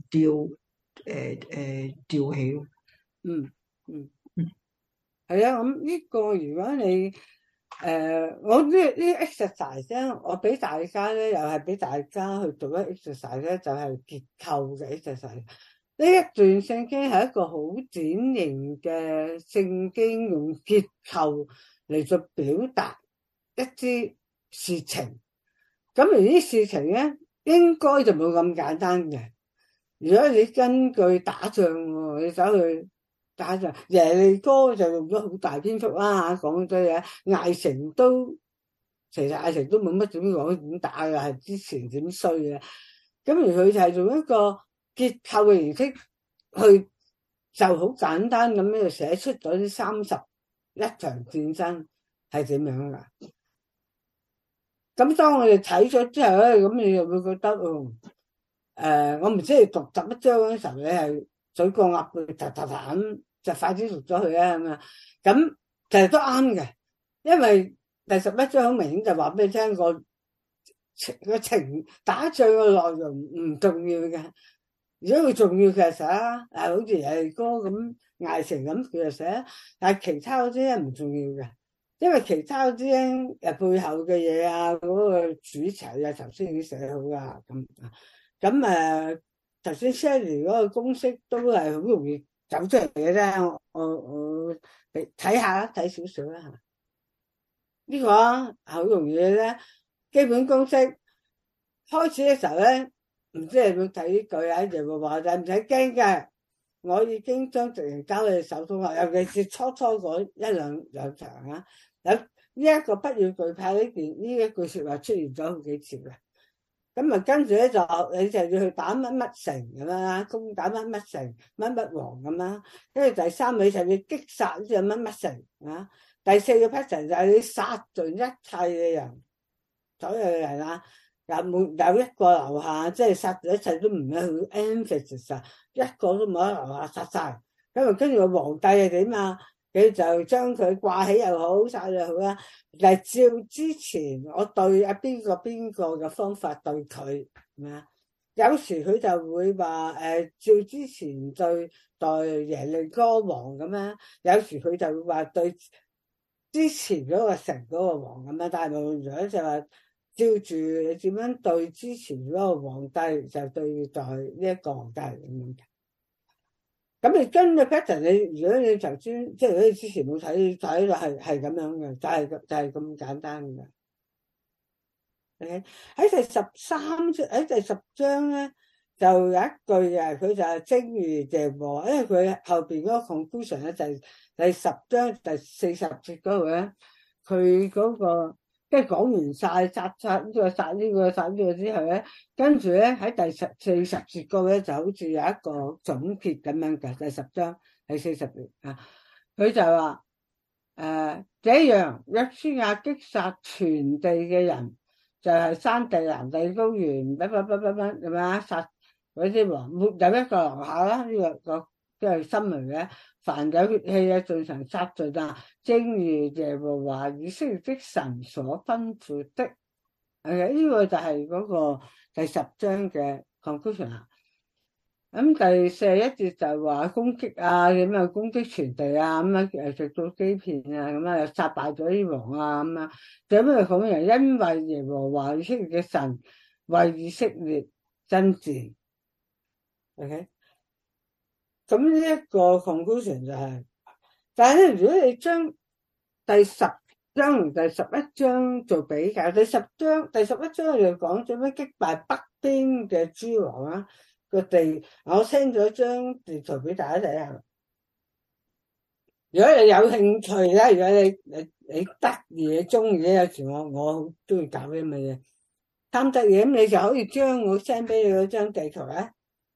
吊起。 嗯，係啊。咁呢個如果你我呢 exercise 咧，我俾大家咧，又係俾大家去做一 exercise 咧，就係結構嘅 exercise。呢一段聖經係一個好典型嘅聖經，用結構嚟做表達一啲事情。咁而啲事情咧，應該就冇咁簡單嘅。如果你根據打仗，你走去打仗，耶利哥就用咗好大篇幅啦嚇，講咗嘢。艾城都其實艾城都冇乜點講點打嘅，係之前點衰嘅。咁而佢就係用一個結構嘅形式去，就好簡單咁樣就寫出咗啲31場戰爭係點樣噶。咁當我哋睇咗之後咧，咁你又會覺得我唔知你讀11章嗰陣時候，你係嘴過鴨背突咁就快啲讀咗佢啊咁啊。咁其實都啱嘅，因為第11章好明顯就話俾你聽個情打仗嘅內容唔重要嘅。如果佢重要嘅時候啊，好似耶利哥咁、艾城咁，佢就寫。但係其他嗰啲咧唔重要嘅，因為其他嗰啲咧背後嘅嘢啊，嗰個主題啊，頭先已經寫好啦。咁頭先 Shelly 嗰個公式都係好容易走出嚟嘅啫。我睇下啦，睇少少啦吓。呢個好容易嘅啫，基本公式開始嘅時候咧，唔知你有冇睇呢句啊？就會話就唔使驚嘅，我已經將敵人交喺你手中啦。尤其是初嗰一兩場啊，有呢一個不要懼怕呢一句說話出現咗好幾次嘅。咁啊，跟住咧就你就要去打乜乜城咁樣啦，攻打乜乜城、乜乜王咁啦。跟住第3你就要擊殺呢個乜乜城啊。第4個 pattern 就係你殺盡一切嘅人，所有嘅人啊，有一個留下，即係殺盡一切都唔係去 emphasis， 一個都冇得留下，殺晒。咁啊，跟住個皇帝係點啊？佢就將佢掛起又好，殺又好啦。但係照之前我對邊個嘅方法對佢，係咪啊？有時佢就會話照之前對耶利哥王咁樣，有時佢就會話對之前嗰個城嗰個王咁樣。但係無論如何就話照住你點樣對之前嗰個皇帝，就對待呢一個皇帝咁樣。咁你跟嘅 pattern，如果你頭先即係如果你之前冇睇到係咁樣嘅，就係咁簡單嘅。喺第10章咧，就有一句嘅，佢就係正如耶和華，因為佢後邊嗰個 conclusion 咧就係第10章第40節嗰度咧，佢嗰個即係講完晒殺呢個殺呢個殺呢個之後咧，跟住咧喺第40節嗰度咧就好似有一個總結咁樣嘅。第10章第40節啊，佢就話這樣約書亞擊殺全地嘅人，就係山地、南地、高原，係咪啊？殺嗰啲王，沒有一個留下啦。呢個即係新聞嘅，凡有血氣嘅盡神殺盡啊！正如耶和華以色列的神所吩咐的。呢個就係嗰個第10章嘅 conclusion 啊。 咁第41節就話攻擊啊，點樣攻擊全地啊，咁樣直到基遍啊，咁啊又殺敗咗啲王啊，咁啊，咁樣講人因為耶和華以色列嘅神為以色列爭戰，OK，咁呢一個 conclusion 就係，但係咧，如果你將第10章同第11章做比較，第11章就講咗咩擊敗北邊嘅諸王啊。個地，我 send 咗張地圖俾大家睇下。如果你有興趣咧，如果你得意你中意咧，有時我好中意搞啲咁嘅嘢，貪得意咁，你就可以將我 send 俾你嗰張地圖咧，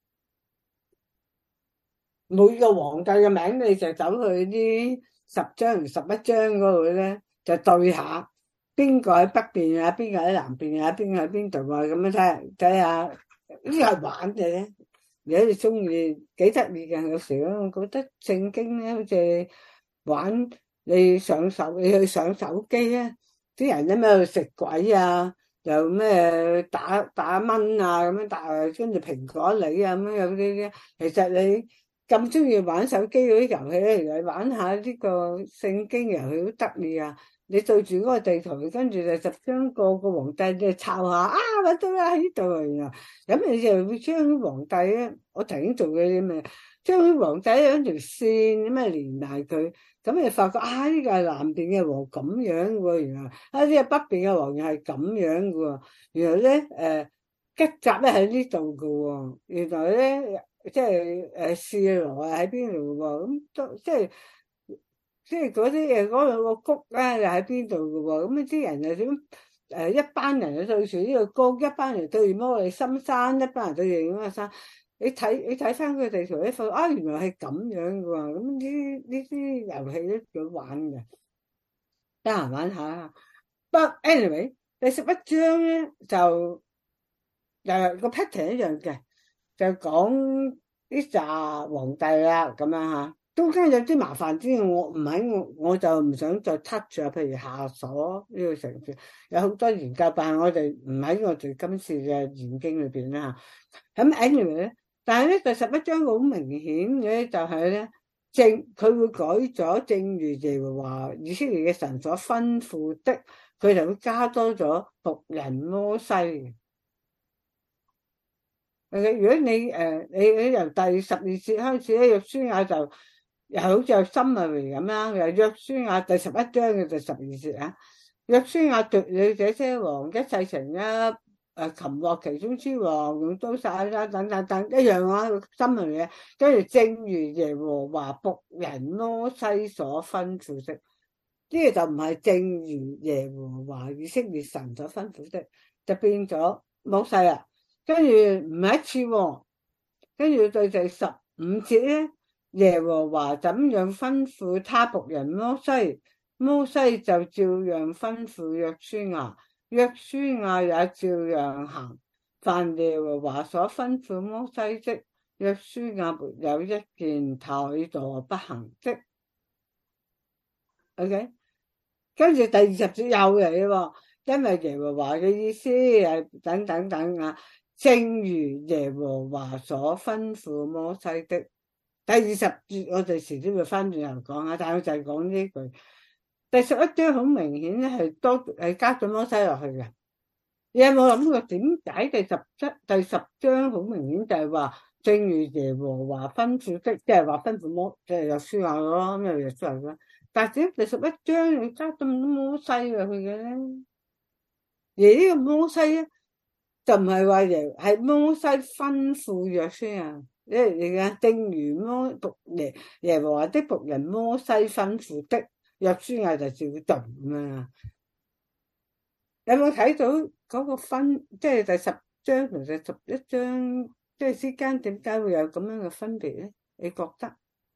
每個皇帝嘅名你就走去啲10章同11章嗰度咧，就對下邊個喺北邊啊，邊個喺南邊啊，邊個喺邊度啊，咁樣睇下，呢個係玩嘅咧。如果你中意幾得意嘅，有時我覺得聖經咧好似玩你去上手機咧，啲人喺咩度食鬼啊，又咩打蚊啊咁樣打，跟住蘋果梨啊咁樣有啲嘅。其實你咁中意玩手機嗰啲遊戲咧，其實玩下呢個聖經遊戲好得意啊！你對住嗰個地圖，跟住就10章個皇帝你抄下啊，揾到啦喺呢度啊，原來咁你就會將啲皇帝咧，我頭先做嘅啲咩，將啲皇帝有條線咁啊連埋佢，咁你發覺啊呢個係南邊嘅王咁樣喎，原來啊呢個北邊嘅王又係咁樣嘅喎，原來咧吉甲咧喺呢度嘅喎，原來咧即係示羅啊喺邊度喎，咁都即係嗰啲嘢，嗰兩個谷咧又喺邊度嘅喎？咁啲人又點？一班人就對住呢個谷，一班人對住摩利深山，一班人對住咁嘅山。你睇翻個地圖咧，發覺啊，原來係咁樣嘅喎。咁呢啲遊戲都幾好玩嘅，得閒玩下。But anyway，第11章咧就又係個 pattern 一樣嘅，就講啲紮皇帝啦咁樣嚇。中間有啲麻煩之外，我就唔想再 touch 啊。譬如夏瑣呢個城市有好多研究，但係我哋唔喺我哋今次嘅研經裏邊啦嚇。咁 anyway 咧，但係咧第11章好明顯嘅就係咧，佢會改咗，正如耶和華以色列嘅神所吩咐的，佢就會加多咗僕人摩西。如果你由第12節開始咧，約書亞就又好似有 summary 咁啦，又約書亞第11章嘅第12節啊，約書亞奪了這些王一切城邑，擒獲其中之王，用刀殺啦，等等等一樣啊，summary嘅。跟住正如耶和華僕人摩西所吩咐的，呢個就唔係正如耶和華以色列神所吩咐的，就變咗摩西啦。跟住唔係一次喎，跟住對第15節咧，耶和華怎樣吩咐他僕人摩西，摩西就照樣吩咐約書亞，約書亞也照樣行。凡耶和華所吩咐摩西的，約書亞沒有一件怠惰不行的。OK，跟住第20節又嚟喎，因為耶和華嘅意思係等等等啊。正如耶和華所吩咐摩西的，第20節我哋遲啲會翻轉頭講下，但係我就係講呢句。第11章好明顯咧係加咗摩西落去嘅。你有冇諗過點解第10章好明顯就係話正如耶和華吩咐的，即係話吩咐即係約書亞咯，咁又約書亞啦。但係點解第11章你加咁多摩西落去嘅咧？而呢個摩西咧，就唔係話係摩西吩咐約書亞，你啊，正如耶和華的僕人摩西吩咐的，約書亞就照做咁樣。有冇睇到嗰個分？即係第10章同第11章，即係之間點解會有咁樣嘅分別咧？你覺得？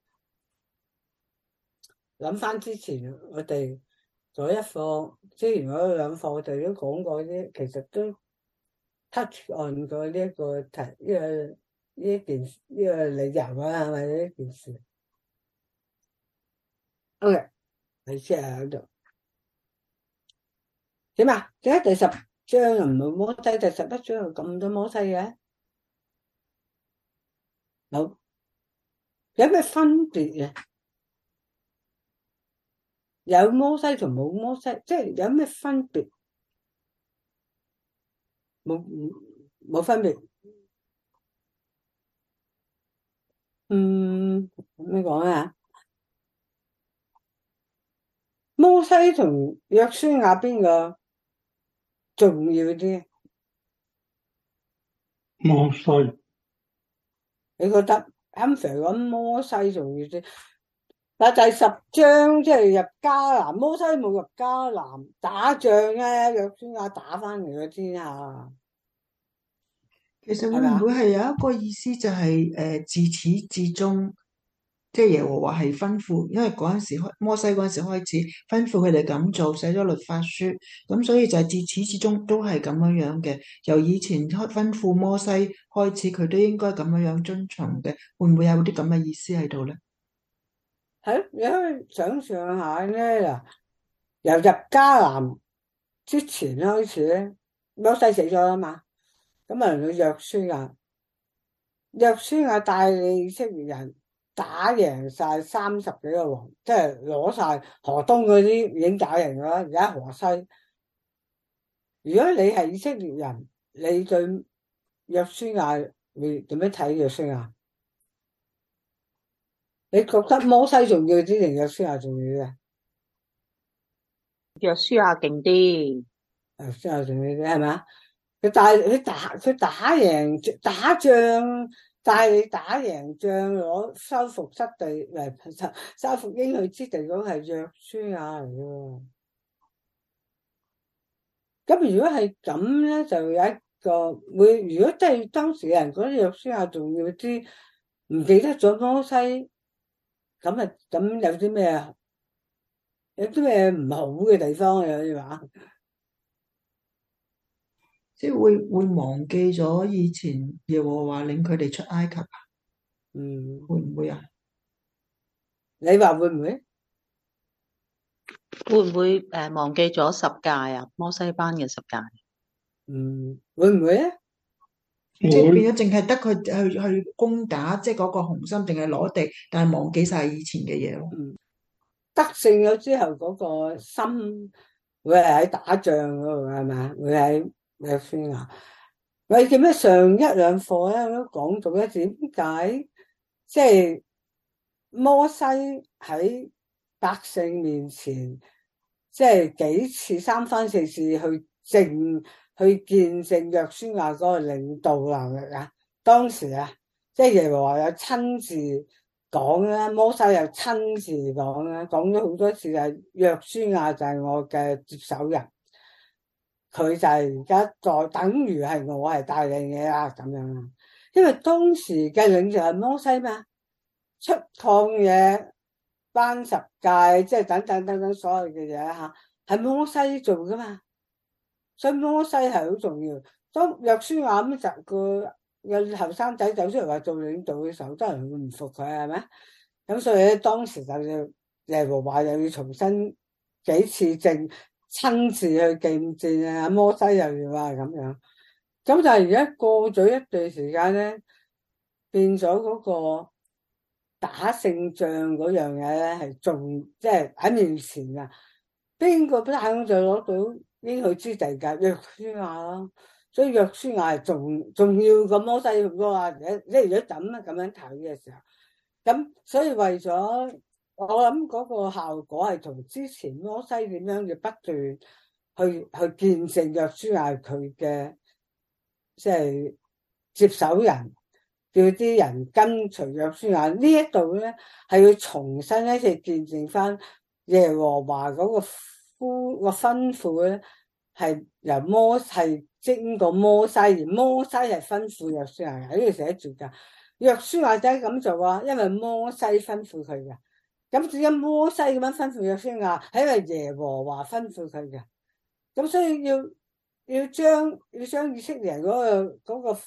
諗翻之前我哋嗰一課，之前嗰兩課我哋都講過啲，其實都 touch on 過呢一個題，呢件事，呢個理由啊，或者呢件事。OK， 你 share 喺度點啊？點解第10章又唔係摩西，第11章又咁多摩西嘅？ 好，有咩分別啊？有摩西同冇摩西，即係有咩分別？冇分別。咩講啊？摩西同約書亞邊個重要啲？ 摩西你覺得 Humphrey 講摩西重要啲？但第10章即係入迦南，摩西冇入迦南打仗咧，約書亞打翻嚟嘅天下， 其實會係咪啊？ 唔會係有一個意思就係自始至終，即係耶和華係吩咐，因為嗰陣時摩西嗰陣時開始吩咐佢哋咁做，寫咗律法書，咁所以就係自始至終都係咁樣樣嘅。由以前吩咐摩西開始，佢都應該咁樣樣遵從嘅。會唔會有啲咁嘅意思喺度咧？ 係，你可以想象下咧嗱，由入迦南之前開始咧，摩西死咗啦嘛，咁啊輪到約書亞帶領以色列人打贏晒30幾個王，即係攞晒河東嗰啲已經打贏咗啦，而家河西。如果你係以色列人，你對約書亞會點樣睇約書亞？你覺得摩西重要啲定約書亞重要啲啊？ 約書亞勁啲， 約書亞重要啲係咪？佢打仗，帶你打贏仗，攞收復失地嚟，收復應許之地嗰個係約書亞嚟嘅。咁如果係咁咧，就有一個會，如果真係當時嘅人覺得約書亞重要啲，唔記得咗摩西，咁有啲咩唔好嘅地方啊？你話？ 即係會忘記咗以前耶和華領佢哋出埃及啊？會唔會啊？ 你話會唔會？ 會唔會忘記咗十誡啊？摩西班嘅十誡， 會唔會咧？ 即係會變咗淨係得佢去攻打，即係嗰個紅心，淨係攞地，但係忘記晒以前嘅嘢咯。 得勝咗之後，嗰個心會係喺打仗嗰度係咪？會喺約書亞。喂，叫咩？上一兩課咧都講到咧，點解即係摩西喺百姓面前，即係幾次三番四次去見證約書亞嗰個領導能力啊？當時啊，即係耶和華有親自講啦，摩西又親自講啦，講咗好多次係約書亞就係我嘅接手人，佢就係而家等於係我係帶領嘅啦咁樣。因為當時嘅領袖係摩西嘛，出曠野頒十誡，即係等等所有嘅嘢吓，係摩西做噶嘛，所以摩西係好重要。當約書亞咁就個有後生仔走出嚟話做領導嘅時候，當然會唔服佢係咪？咁所以咧，當時就要耶和華又要重新幾次親自去見證啊，摩西又要話咁樣。咁但係而家過咗一段時間咧，變咗嗰個打勝仗嗰樣嘢咧係重，即係喺面前啊，邊個不打就攞到應許之地噶？約書亞咯。所以約書亞係重要過摩西咁多啊！即係如果咁樣睇嘅時候，咁所以為咗我諗嗰個效果係同之前摩西點樣要不斷去見證約書亞佢嘅即係接手人，叫啲人跟隨約書亞呢一度咧，係要重新一次見證翻耶和華嗰個吩咐咧，係由摩西經過摩西，而摩西係吩咐約書亞喺呢度寫住噶。約書亞仔咁做啊，因為摩西吩咐佢嘅。咁點解摩西咁樣吩咐約書亞？係因為耶和華吩咐佢嘅。咁所以要將以色列人嗰個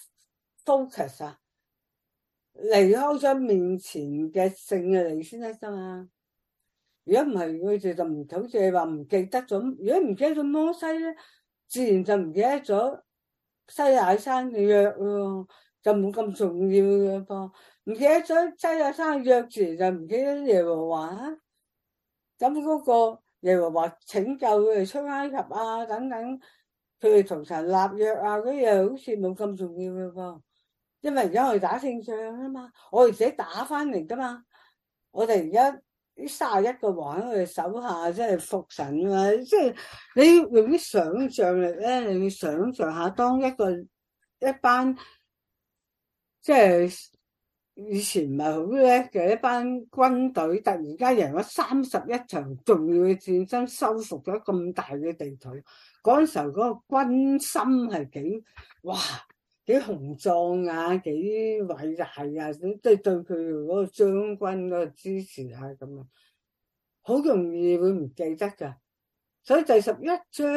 focus 啊，離開咗面前嘅勝利先得啫嘛。如果唔係，佢哋就唔好似你話唔記得咗。如果唔記得咗摩西咧，自然就唔記得咗西乃山嘅約咯，就冇咁重要嘅噃。 唔記得咗擠咗生約字就唔記得耶和華啊。咁嗰個耶和華拯救佢哋出埃及啊等等，佢哋同神立約啊嗰啲嘢好似冇咁重要嘅噃，因為而家我哋打勝仗啊嘛，我哋自己打翻嚟噶嘛，我哋而家呢31個王喺我哋手下，即係服神啊！即係你要用啲想像力咧，你要想像下當一班即係以前唔係好叻嘅一班軍隊，突然間贏咗31場重要嘅戰爭，收復咗咁大嘅地圖，嗰陣時候嗰個軍心係幾雄壯啊，幾偉大啊！即係對佢嗰個將軍嗰個支持啊咁啊，好容易會唔記得噶。所以第11章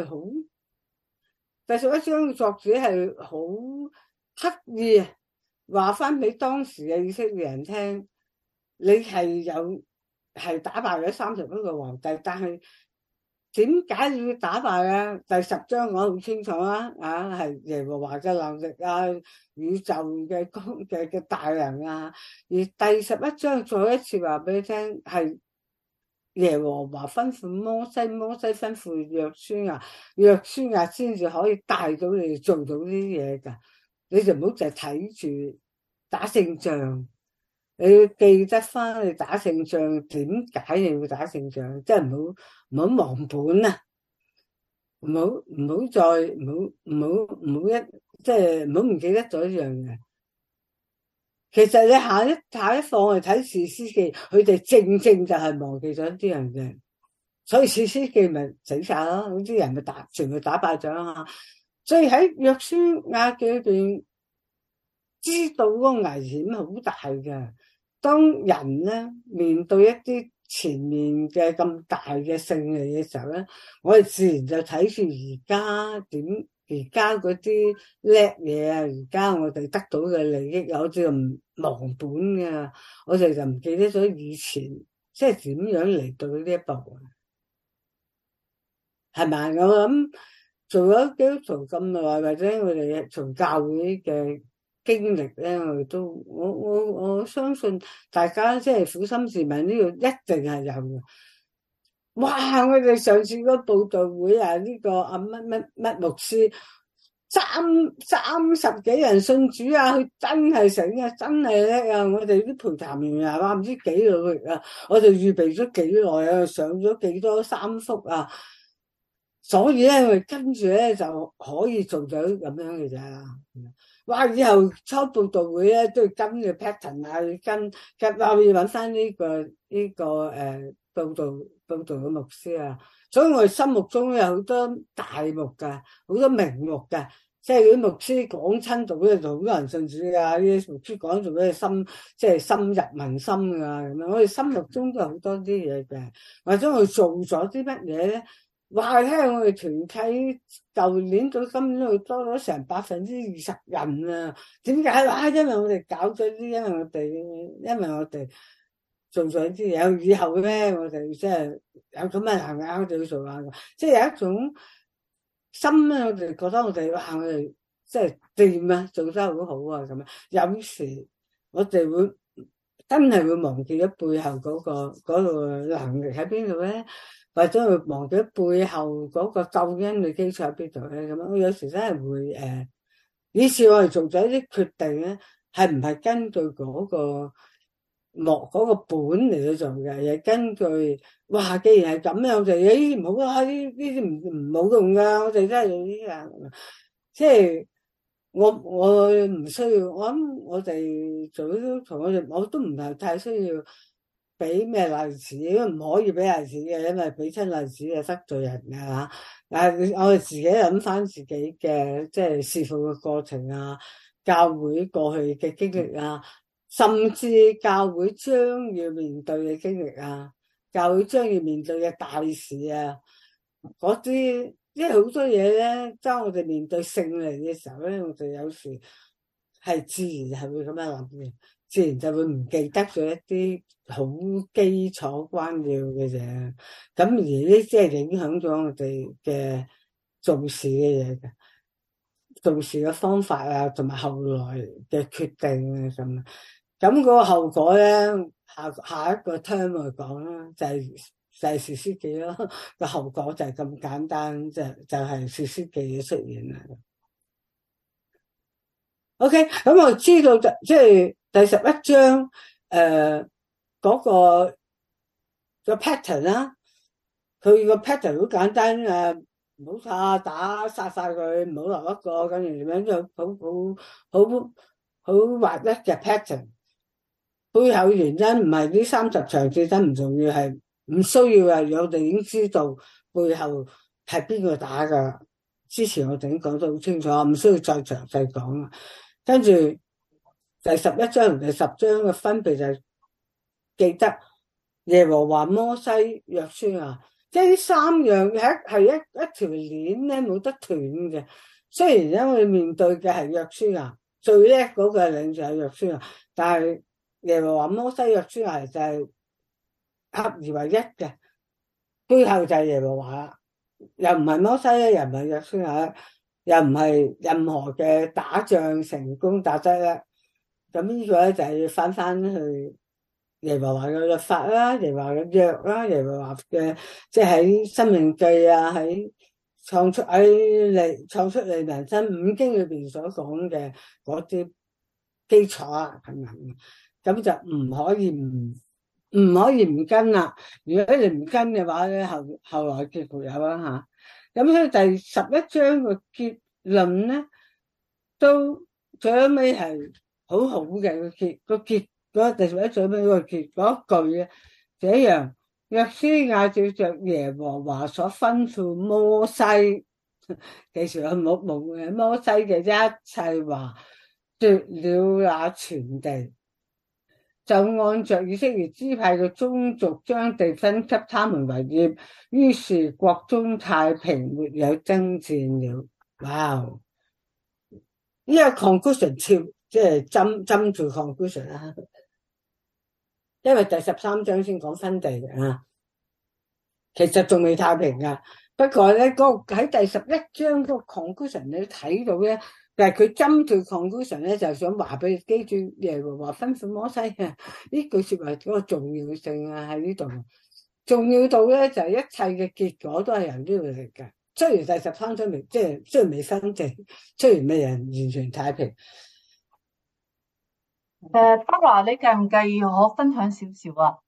嘅作者係好刻意話翻俾當時嘅以色列人聽，你係打敗咗31個皇帝，但係點解要打敗啊？第10章講得好清楚啦，係耶和華嘅能力啊，宇宙嘅大能啊。而第11章再一次話俾你聽，係耶和華吩咐摩西，摩西吩咐約書亞，約書亞先至可以帶到你做到呢啲嘢噶。你就唔好淨係睇住打勝仗。你要記得翻你打勝仗，點解你要打勝仗？即係唔好忘本啊！唔好唔記得咗一樣嘢。其實你下一課我哋睇士師記，佢哋正就係忘記咗啲人嘅，所以士師記咪死晒咯，嗰啲人咪全部打敗咗啊！所以喺約書亞記裏邊知道嗰個危險好大嘅。當人咧面對一啲前面嘅咁大嘅勝利嘅時候咧，我哋自然就睇住而家嗰啲叻嘢啊，而家我哋得到嘅利益，好似唔忘本嘅，我哋就唔記得咗以前即係點樣嚟到呢一步，係咪？我諗做咗基督徒咁耐，或者我哋從教會嘅經歷咧，我相信大家即係苦心自問，呢個一定係有嘅。哇！我哋上次嗰個佈道會啊，呢個阿乜牧師30幾人信主啊，佢真係醒啊，真係叻啊！我哋啲陪談員啊，唔知幾努力啊，我哋預備咗幾耐啊，上咗幾多3幅啊，所以咧，我跟住咧就可以做到咁樣嘅咋。哇！以後初佈道會咧都要跟嘅 pattern 啊，要揾翻呢個佈道嘅牧師啊。所以我哋心目中有好多大牧噶，好多名牧噶，即係啲牧師講親道咧，就好多人信主噶。呢啲牧師講做咧即係深入民心噶咁樣。我哋心目中都有好多啲嘢嘅，或者我哋做咗啲乜嘢咧？哇！聽我哋團契舊年到今年都多咗成20%人啊！點解？因為我哋搞咗啲，因為我哋做咗啲嘢，以後咧我哋即係有咁嘅能力，我哋要做下，即係有一種心咧，我哋覺得我哋我哋即係掂啊，做得好好啊咁樣。有時我哋會真係會忘記咗背後嗰個能力喺邊度咧？或者會忘記背後嗰個救恩嘅基礎喺邊度咧？咁樣我有時真係會以前我哋做咗一啲決定咧，係唔係根據嗰個本嚟去做嘅？而係根據既然係咁樣，我哋唔好啦，呢啲唔好用噶，我哋真係用呢啲啊，即係我唔需要，我諗我哋做咗同我都唔係太需要。俾咩例子？唔可以俾例子嘅，因為俾親例子就得罪人噶吓。但係我哋自己諗翻自己嘅即係侍奉嘅過程啊，教會過去嘅經歷啊，甚至教會將要面對嘅經歷啊，教會將要面對嘅大事啊，嗰啲因為好多嘢咧，當我哋面對勝利嘅時候咧，我哋有時係自然係會咁樣諗嘅。自然就會唔記得咗一啲好基礎關要嘅嘢，咁而呢即係影響咗我哋嘅做事嘅嘢嘅，做事嘅方法啊，同埋後來嘅決定啊咁。 咁嗰個後果咧，下一個 term 嚟講啦，就係士師記咯。個後果就係咁簡單，就係士師記嘅出現啦。OK，咁我知道即係第11章嗰個 pattern 啦。佢個 pattern 好簡單誒，唔好殺晒佢，唔好留一個，跟住點樣就好劃一嘅 pattern。背後原因唔係呢30場戰爭唔重要，係唔需要啊！我哋已經知道背後係邊個打噶。之前我哋已經講得好清楚，唔需要再詳細講啦。跟住第11章同第10章嘅分別就係記得耶和華、摩西、約書亞，即係呢3樣係一條鏈咧，冇得斷嘅。雖然因為面對嘅係約書亞，最叻嗰個領袖係約書亞，但係耶和華、摩西、約書亞就係合而為一嘅，背後就係耶和華，又唔係摩西咧，又唔係約書亞，又唔係任何嘅打仗成功打得咧。咁呢個咧就係要翻去耶和華嘅律法啦，耶和華嘅約啦，耶和華嘅即係喺申命記啊，喺創出利民申5經裏邊所講嘅嗰啲基礎啊，係咪？咁就唔可以唔跟啦。如果你唔跟嘅話咧，後來結局有啦吓。咁所以第11章個結論咧，都最尾係好好嘅第11章尾個結嗰句嘅，這樣約書亞照着耶和華所吩咐摩西，記住冇嘅摩西嘅一切話，奪了那全地，就按着以色列支派嘅宗族將地分給他們為業，於是國中太平，沒有爭戰了。哇！呢個 conclusion 即係針住 conclusion 啦，因為第13章先講分地嘅，其實仲未太平噶。不過咧，喺第11章嗰個 conclusion 你睇到咧，但係佢針住 conclusion 咧，就係想話俾你記住耶和華吩咐摩西嘅呢句說話嗰個重要性啊，喺呢度重要到咧就係一切嘅結果都係由呢度嚟嘅。雖然第13章即係雖然未分地，雖然未人完全太平。 Barbara，你介唔介意我分享少少啊？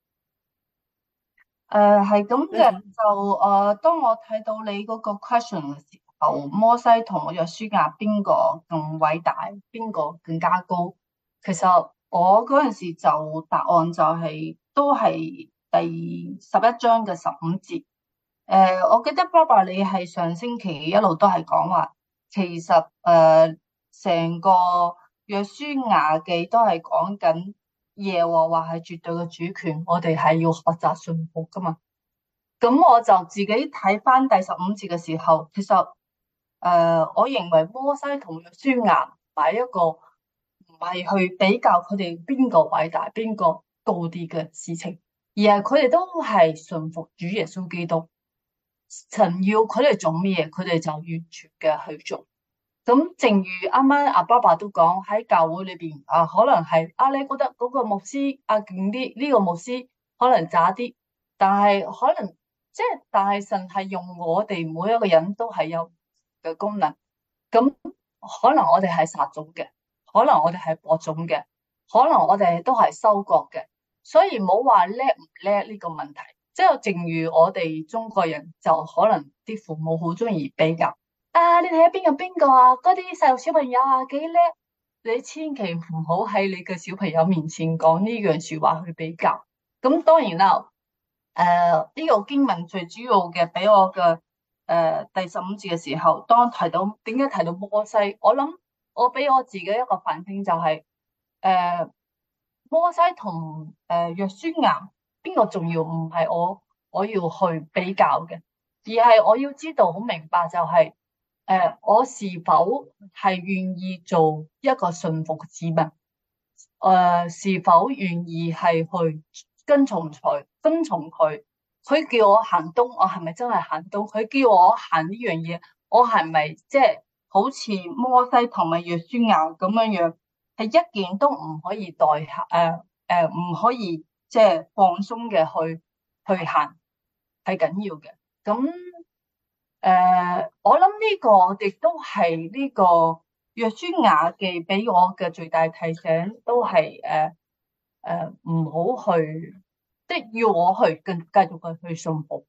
係咁嘅，就當我睇到你嗰個 question 嘅時候，摩西同約書亞邊個更偉大，邊個更加高？其實我嗰陣時就答案就係都係第11章嘅15節。我記得 Barbara 你係上星期一路都係講話，其實成個約書亞記都係講緊耶和華係絕對嘅主權，我哋係要學習順服噶嘛。咁我就自己睇翻第15節嘅時候，其實我認為摩西同約書亞唔係去比較佢哋邊個偉大邊個高啲嘅事情，而係佢哋都係順服主耶穌基督。神要佢哋做咩嘢，佢哋就完全嘅去做。咁正如啱啱阿爸爸都講，喺教會裏邊可能係你覺得嗰個牧師勁啲，呢個牧師可能渣啲，但係可能但係神係用我哋每一個人都係有嘅功能。咁可能我哋係撒種嘅，可能我哋係播種嘅，可能我哋都係收割嘅，所以唔好話叻唔叻呢個問題。即係正如我哋中國人就可能啲父母好中意比較，你睇下邊個嗰啲細路小朋友幾叻，你千祈唔好喺你嘅小朋友面前講呢樣說話去比較。咁當然啦，呢個經文最主要嘅俾我嘅第15節嘅時候，當提到點解提到摩西，我諗我俾我自己一個反省就係摩西同約書亞。邊個重要？唔係我要去比較嘅，而係我要知道好明白就係我是否係願意做一個順服嘅子民，是否願意係去跟從佢，佢叫我行東，我係咪真係行東？佢叫我行呢樣嘢，我係咪即係好似摩西同埋約書亞咁樣係一件都唔可以唔可以即係放鬆嘅去行，係緊要嘅。咁我諗呢個亦都係呢個約書亞記俾我嘅最大提醒，都係唔好去，即係要我去繼續去信服。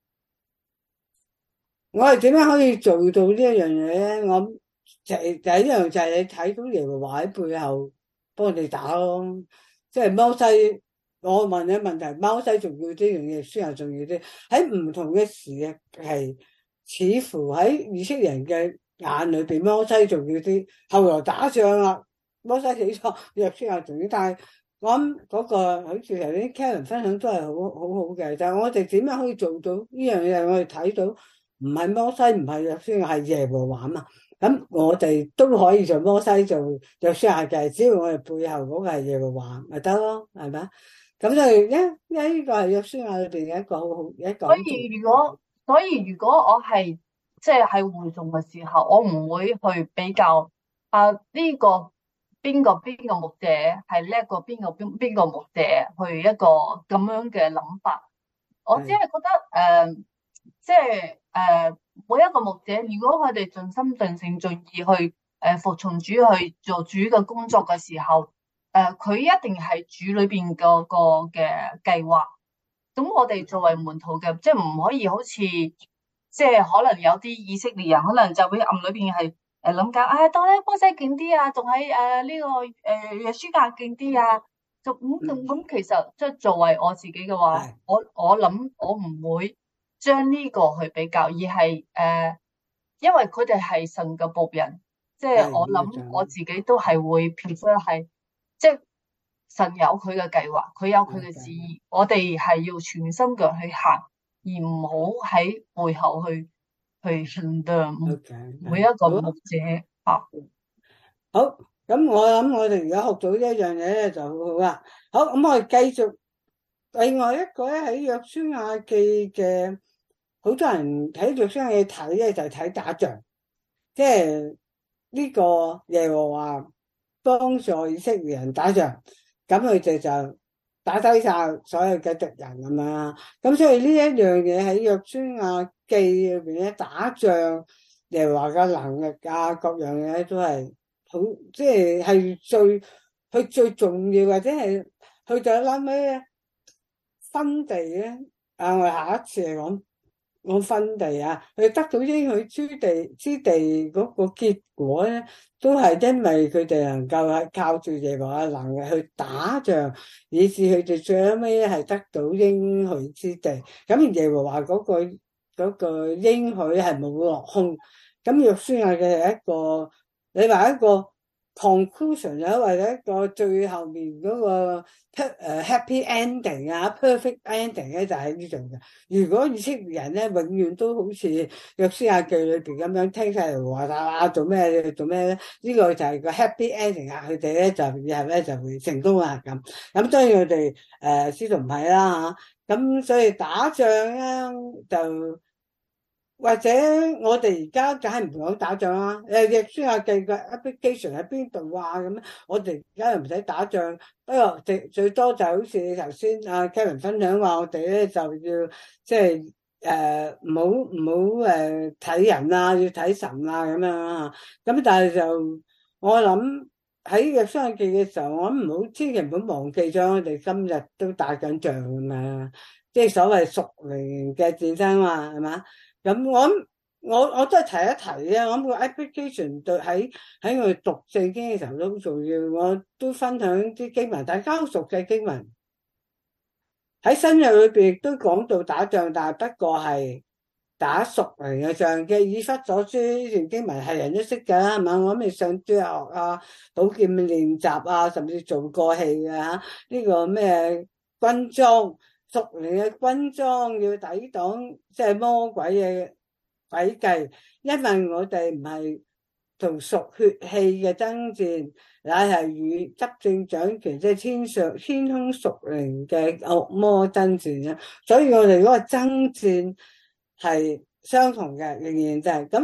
我係點樣可以做到呢一樣嘢咧？我就第一樣就係你睇到耶和華喺背後幫你打咯，即係摩西。我問你問題，摩西重要啲，樣嘢書亞重要啲。喺唔同嘅時係，似乎喺以色列人嘅眼裏邊，摩西重要啲。後來打仗啦，摩西死咗，約書亞重要。但係我諗嗰個好似頭先 Karen 分享都係好嘅，但係我哋點樣可以做到呢樣嘢？我哋睇到。唔係摩西，唔係約書亞，係耶和華嘛。咁我哋都可以做摩西，做約書亞嘅，只要我哋背後嗰個係耶和華咪得咯，係咪？咁就呢個係約書亞裏邊嘅一個好好一個。 所以如果我係即係喺會眾嘅時候，我唔會去比較呢個邊個牧者係叻過邊個牧者，去一個咁樣嘅諗法。我只係覺得即係每一個牧者，如果佢哋盡心盡性盡意去服從主，去做主嘅工作嘅時候，佢一定係主裏邊個嘅計劃。咁我哋作為門徒嘅，即係唔可以好似即係可能有啲以色列人，可能就會暗裏邊係諗緊，當咧摩西勁啲啊，仲喺呢個約書亞勁啲啊。咁其實即係作為我自己嘅話，我諗我唔會將呢個去比較，而係因為佢哋係神嘅僕人，即係我諗我自己都係會 prefer 係，即係神有佢嘅計劃，佢有佢嘅旨意，我哋係要全心腳去行，而唔好喺背後去衡量每一個牧者啊。 好，咁我諗我哋而家學到一樣嘢咧就好好啦。好，咁我哋繼續另外一個咧喺約書亞記嘅。好多人睇約書亞記睇咧就係睇打仗，即係呢個耶和華幫助以色列人打仗，咁佢哋就打低晒所有嘅敵人咁樣。咁所以呢一樣嘢喺約書亞記裏邊咧，打仗耶和華嘅能力各樣嘢都係好，即係佢最重要，或者係佢就諗咩分地咧。我下一次嚟講。我分地佢得到應許之地嗰個結果咧，都係因為佢哋能夠係靠住耶和華嘅能力去打仗，以致佢哋最後尾係得到應許之地。咁耶和華嗰個應許係冇落空。咁約書亞嘅係一個，你話一個 conclusion 或者一個最後面嗰個happy ending perfect ending 咧，就喺呢度嘅。如果以色列人咧永遠都好似約書亞記裏邊咁樣聽晒嚟話做咩咧，呢個就係個 happy ending 佢哋咧就以後咧就會成功啦咁。咁所以我哋知道唔係啦嚇。咁所以打仗咧就。或者我哋而家梗係唔講打仗啦，約書亞記嘅 application 喺邊度咁？我哋而家又唔使打仗，不過最多就好似你頭先Kevin 分享話，我哋咧就要即係唔好睇人要睇神咁樣。咁但係就我諗喺約書亞記嘅時候，我諗千祈唔好忘記咗我哋今日都打緊仗㗎嘛，即係所謂屬靈嘅戰爭嘛，係嘛？咁我都係提一提啊！我諗個 application 對喺我哋讀聖經嘅時候都好重要。我都分享啲經文，大家都熟嘅經文喺新約裏邊亦都講到打仗，但係不過係打屬靈嘅仗嘅。以弗所書呢段經文係人都識噶啦，係嘛？我未上中學寶劍練習甚至做過戲嘅呢個咩軍裝。屬靈嘅軍裝要抵擋即係魔鬼嘅詭計，因為我哋唔係同屬血氣嘅爭戰，乃係與執政掌權即係天空屬靈嘅惡魔爭戰啊！所以我哋嗰個爭戰係相同嘅，仍然就係咁。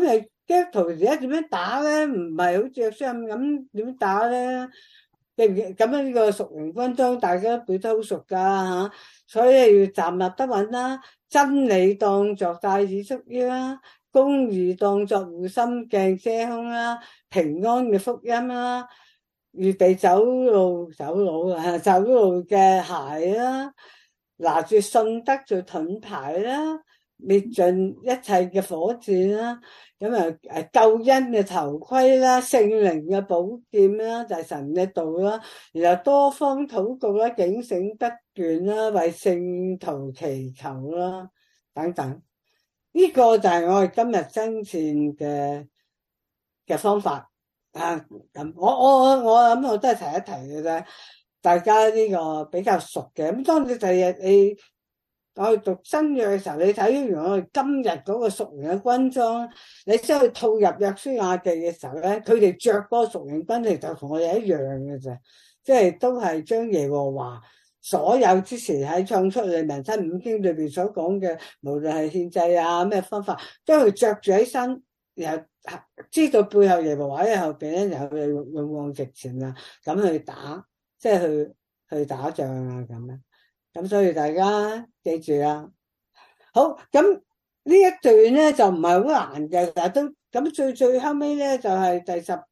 基督徒而家點樣打咧？唔係好似約書亞咁點打咧？記唔記咁樣呢個屬靈軍裝，大家都背得好熟噶吓，所以要站立得穩啦，真理當作帶子束腰啦，公義當作護心鏡遮胸啦，平安嘅福音啦，預備走路嘅鞋啦，拿住信德做盾牌啦，滅盡一切嘅火箭啦。咁救恩嘅頭盔啦，聖靈嘅寶劍啦，就係神嘅道啦，然後多方禱告啦，警醒不倦啦，為聖徒祈求啦，等等。呢個就係我哋今日爭戰嘅方法啊。咁我諗我都係提一提嘅啫，大家呢個比較熟嘅。咁當你第日我哋讀新約嘅時候，你睇完我哋今日嗰個屬靈嘅軍裝，你將佢套入約書亞記嘅時候咧，佢哋着嗰個屬靈軍，其實同我哋一樣嘅啫，即係都係將耶和華所有之前喺創出利民申五經裏邊所講嘅，無論係獻祭啊咩方法，將佢着住喺身，然後知道背後耶和華喺後邊咧，然後勇往直前啊，咁去打，即係去打仗啊咁樣。咁所以大家記住啦。好，咁呢一段咧就唔係好難嘅，但係都咁最後尾咧就係第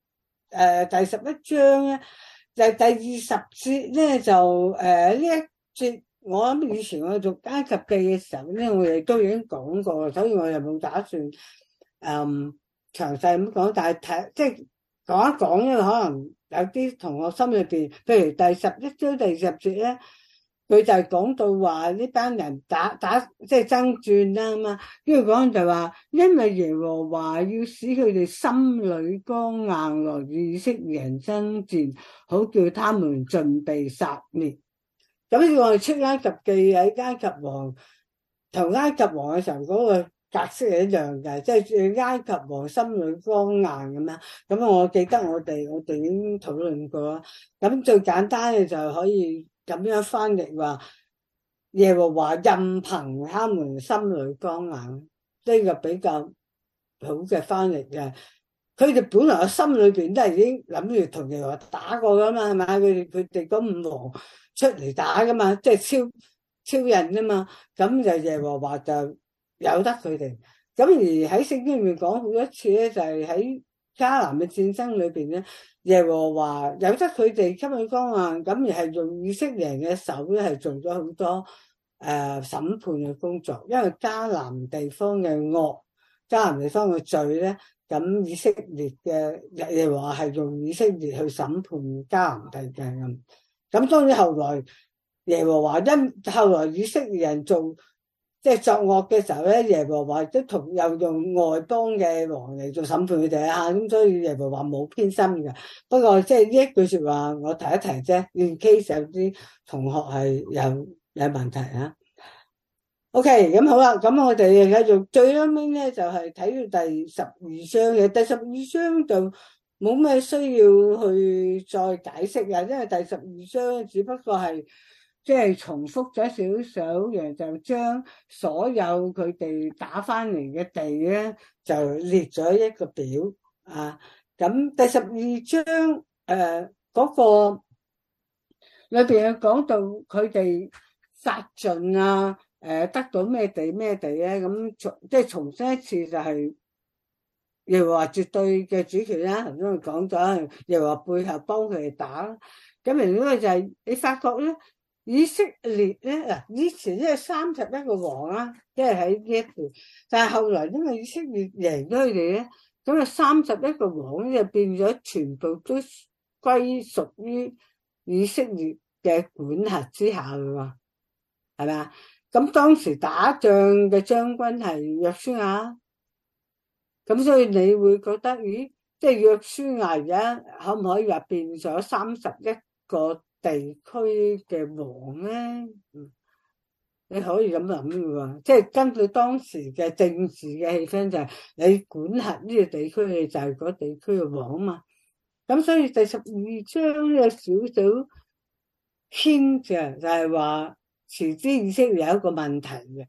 11章咧，就係第20節咧就呢一節，我諗以前我讀埃及記嘅時候咧，我哋都已經講過，所以我又冇打算詳細咁講，但係即係講一講，因為可能有啲同學心裏邊，譬如第11章第20節咧。佢就係講到話呢班人打即係爭戰啦嘛，跟住講就話，因為耶和華要使佢哋心裏剛硬，來與以色列人爭戰，好叫他們盡被殺滅。咁我哋出埃及記喺埃及王同埃及王嘅時候嗰個格式係一樣嘅，即係埃及王心裏剛硬咁樣。咁我記得我哋已經討論過啦。咁最簡單嘅就可以咁樣翻譯話，耶和華任憑他們心裏剛硬，呢個比較好嘅翻譯嘅。佢哋本來心裏邊都係已經諗住同耶和華打過噶嘛，係咪？佢哋嗰五王出嚟打噶嘛，即係超人啊嘛。咁就耶和華就由得佢哋。咁而喺聖經裏面講好多次咧，就係喺迦南嘅戰爭裏邊咧，耶和華由得佢哋心裏剛硬，咁而係用以色列人嘅手咧，係做咗好多審判嘅工作。因為迦南地方嘅惡，迦南地方嘅罪咧，咁以色列嘅耶和華係用以色列去審判迦南地嘅咁。咁當然後來耶和華後來以色列人做即係作惡嘅時候咧，耶和華都又用外邦嘅王嚟做審判佢哋啊，咁所以耶和華冇偏心嘅。不過即係呢一句說話，我提一提啫，in case有啲同學係有問題啊。OK，咁好啦，咁我哋繼續最後尾咧就係睇到第12章嘅，第12章就冇咩需要去再解釋啊，因為第12章只不過係即係重複咗少少，然後就將所有佢哋打翻嚟嘅地咧就列咗一個表啊。咁第12章嗰個裏邊講到佢哋殺盡啊，得到咩地咧，咁即係重申一次就係耶和華絕對嘅主權啦。頭先佢講咗耶和華背後幫佢哋打，咁另外就係你發覺咧。以色列咧嗱，以前即係31個王啦，即係喺呢一度，但係後來因為以色列贏咗佢哋咧，咁啊31個王咧就變咗全部都歸屬於以色列嘅管轄之下噶嘛，係咪啊？咁當時打仗嘅將軍係約書亞，咁所以你會覺得咦，即係約書亞而家可唔可以話變咗31個地區嘅王咧？你可以咁諗嘅喎，即係根據當時嘅政治嘅氣氛，就係你管轄呢個地區，你就係嗰地區嘅王嘛。咁所以第12章有少少牽嘅，就係話遲啲以色列有一個問題嘅，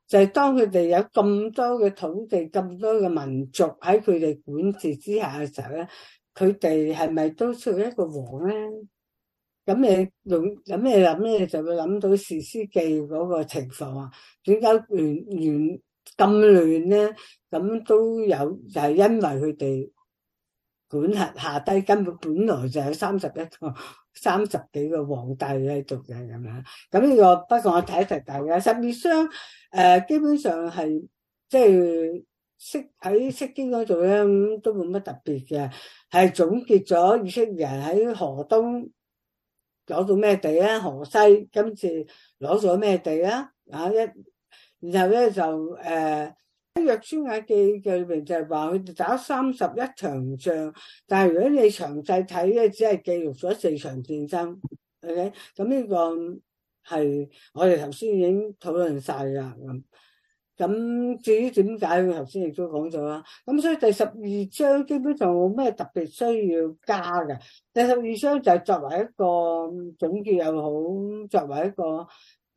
就係當佢哋有咁多嘅土地、咁多嘅民族喺佢哋管治之下嘅時候咧，佢哋係咪都需要一個王咧？咁你諗咧，就會諗到士師記嗰個情況啊？點解亂咁亂咧？咁都有就係因為佢哋管轄下低，根本來就有30幾個皇帝喺度嘅咁樣。咁呢個不過我睇一睇大家12章基本上係即係喺釋經嗰度咧，都冇乜特別嘅，係總結咗以色列人喺河東攞到咩地啊，河西今次攞咗咩地啊？然後咧就喺約書亞記嘅裏邊就係話佢哋打31場仗，但係如果你詳細睇咧，只係記錄咗4場戰爭。OK， 咁呢個係我哋頭先已經討論晒啦。咁至於點解，我頭先亦都講咗啦。咁所以第12章基本上冇咩特別需要加嘅。第12章就係作為一個總結又好，作為一個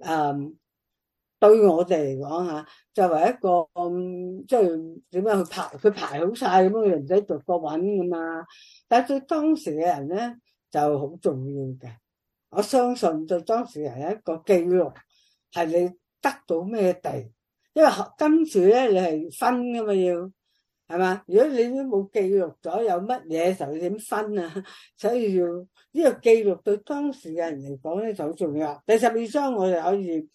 對我哋嚟講吓，作為一個即係點樣去佢排好晒咁，佢唔使逐個搵噶嘛。但係對當時嘅人咧就好重要嘅。我相信對當時人有一個記錄，係你得到咩地，因為跟住咧你係分噶嘛，要係嘛？如果你都冇記錄咗有乜嘢時候，你點分啊？所以要呢個記錄對當時嘅人嚟講咧就好重要。第12章我哋可以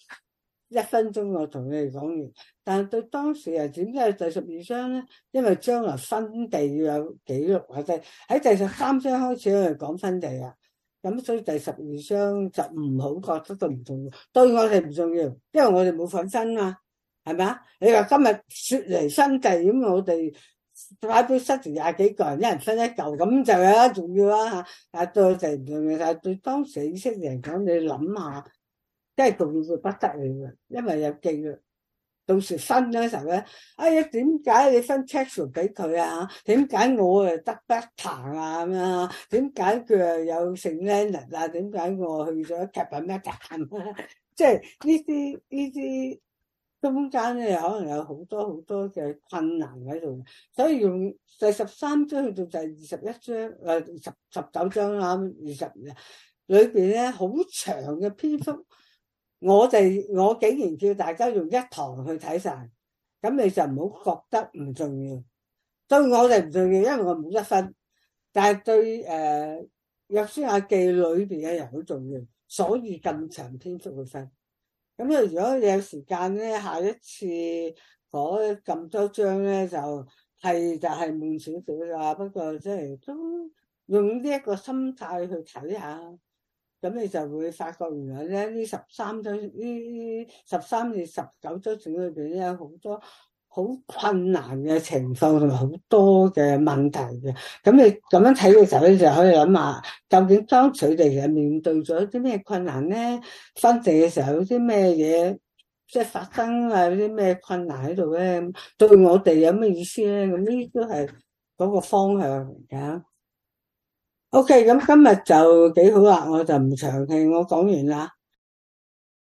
1分鐘我同你哋講完，但係對當時人點解第12章咧？因為將來分地要有記錄，喺第13章開始我哋講分地啊。咁所以第12章就唔好覺得都唔重要，對我哋唔重要，因為我哋冇份分啊，係咪啊？你話今日雪梨分地咁，我哋擺杯塞住20幾個人，一人分一嚿，咁就有得重要啦嚇。但係對我哋唔重要，但係對當時以色列人講，你諗下，真係重要到不得了嘅，因為有記錄。到時分嗰時候咧，哎呀，點解你分 Texas 俾佢啊？點解我誒得 Better 啊咁樣？點解佢又有聖 Leonard 啊？點解我去咗 Capernaum 啊？即係呢啲中間咧，可能有好多嘅困難喺度，所以用第13章去到第21章19章啦，20裏邊咧好長嘅篇幅。我竟然叫大家用1堂去睇晒，咁你就唔好覺得唔重要。對我哋唔重要，因為我冇得分。但係對約書亞記裏邊嘅人好重要，所以咁長篇幅去分。咁啊，如果你有時間咧，下一次嗰咁多章咧，就係悶少少啦。不過即係都用呢一個心態去睇下。咁你就會發覺原來咧呢13章呢13至19章裏邊咧有好多好困難嘅情況同埋好多嘅問題嘅。咁你咁樣睇嘅時候咧，就可以諗下究竟當佢哋係面對咗啲咩困難咧？分地嘅時候有啲咩嘢即係發生啊？有啲咩困難喺度咧？對我哋有咩意思咧？咁呢都係嗰個方向嚟㗎。OK，咁今日就幾好啦，我就唔長氣，我講完啦。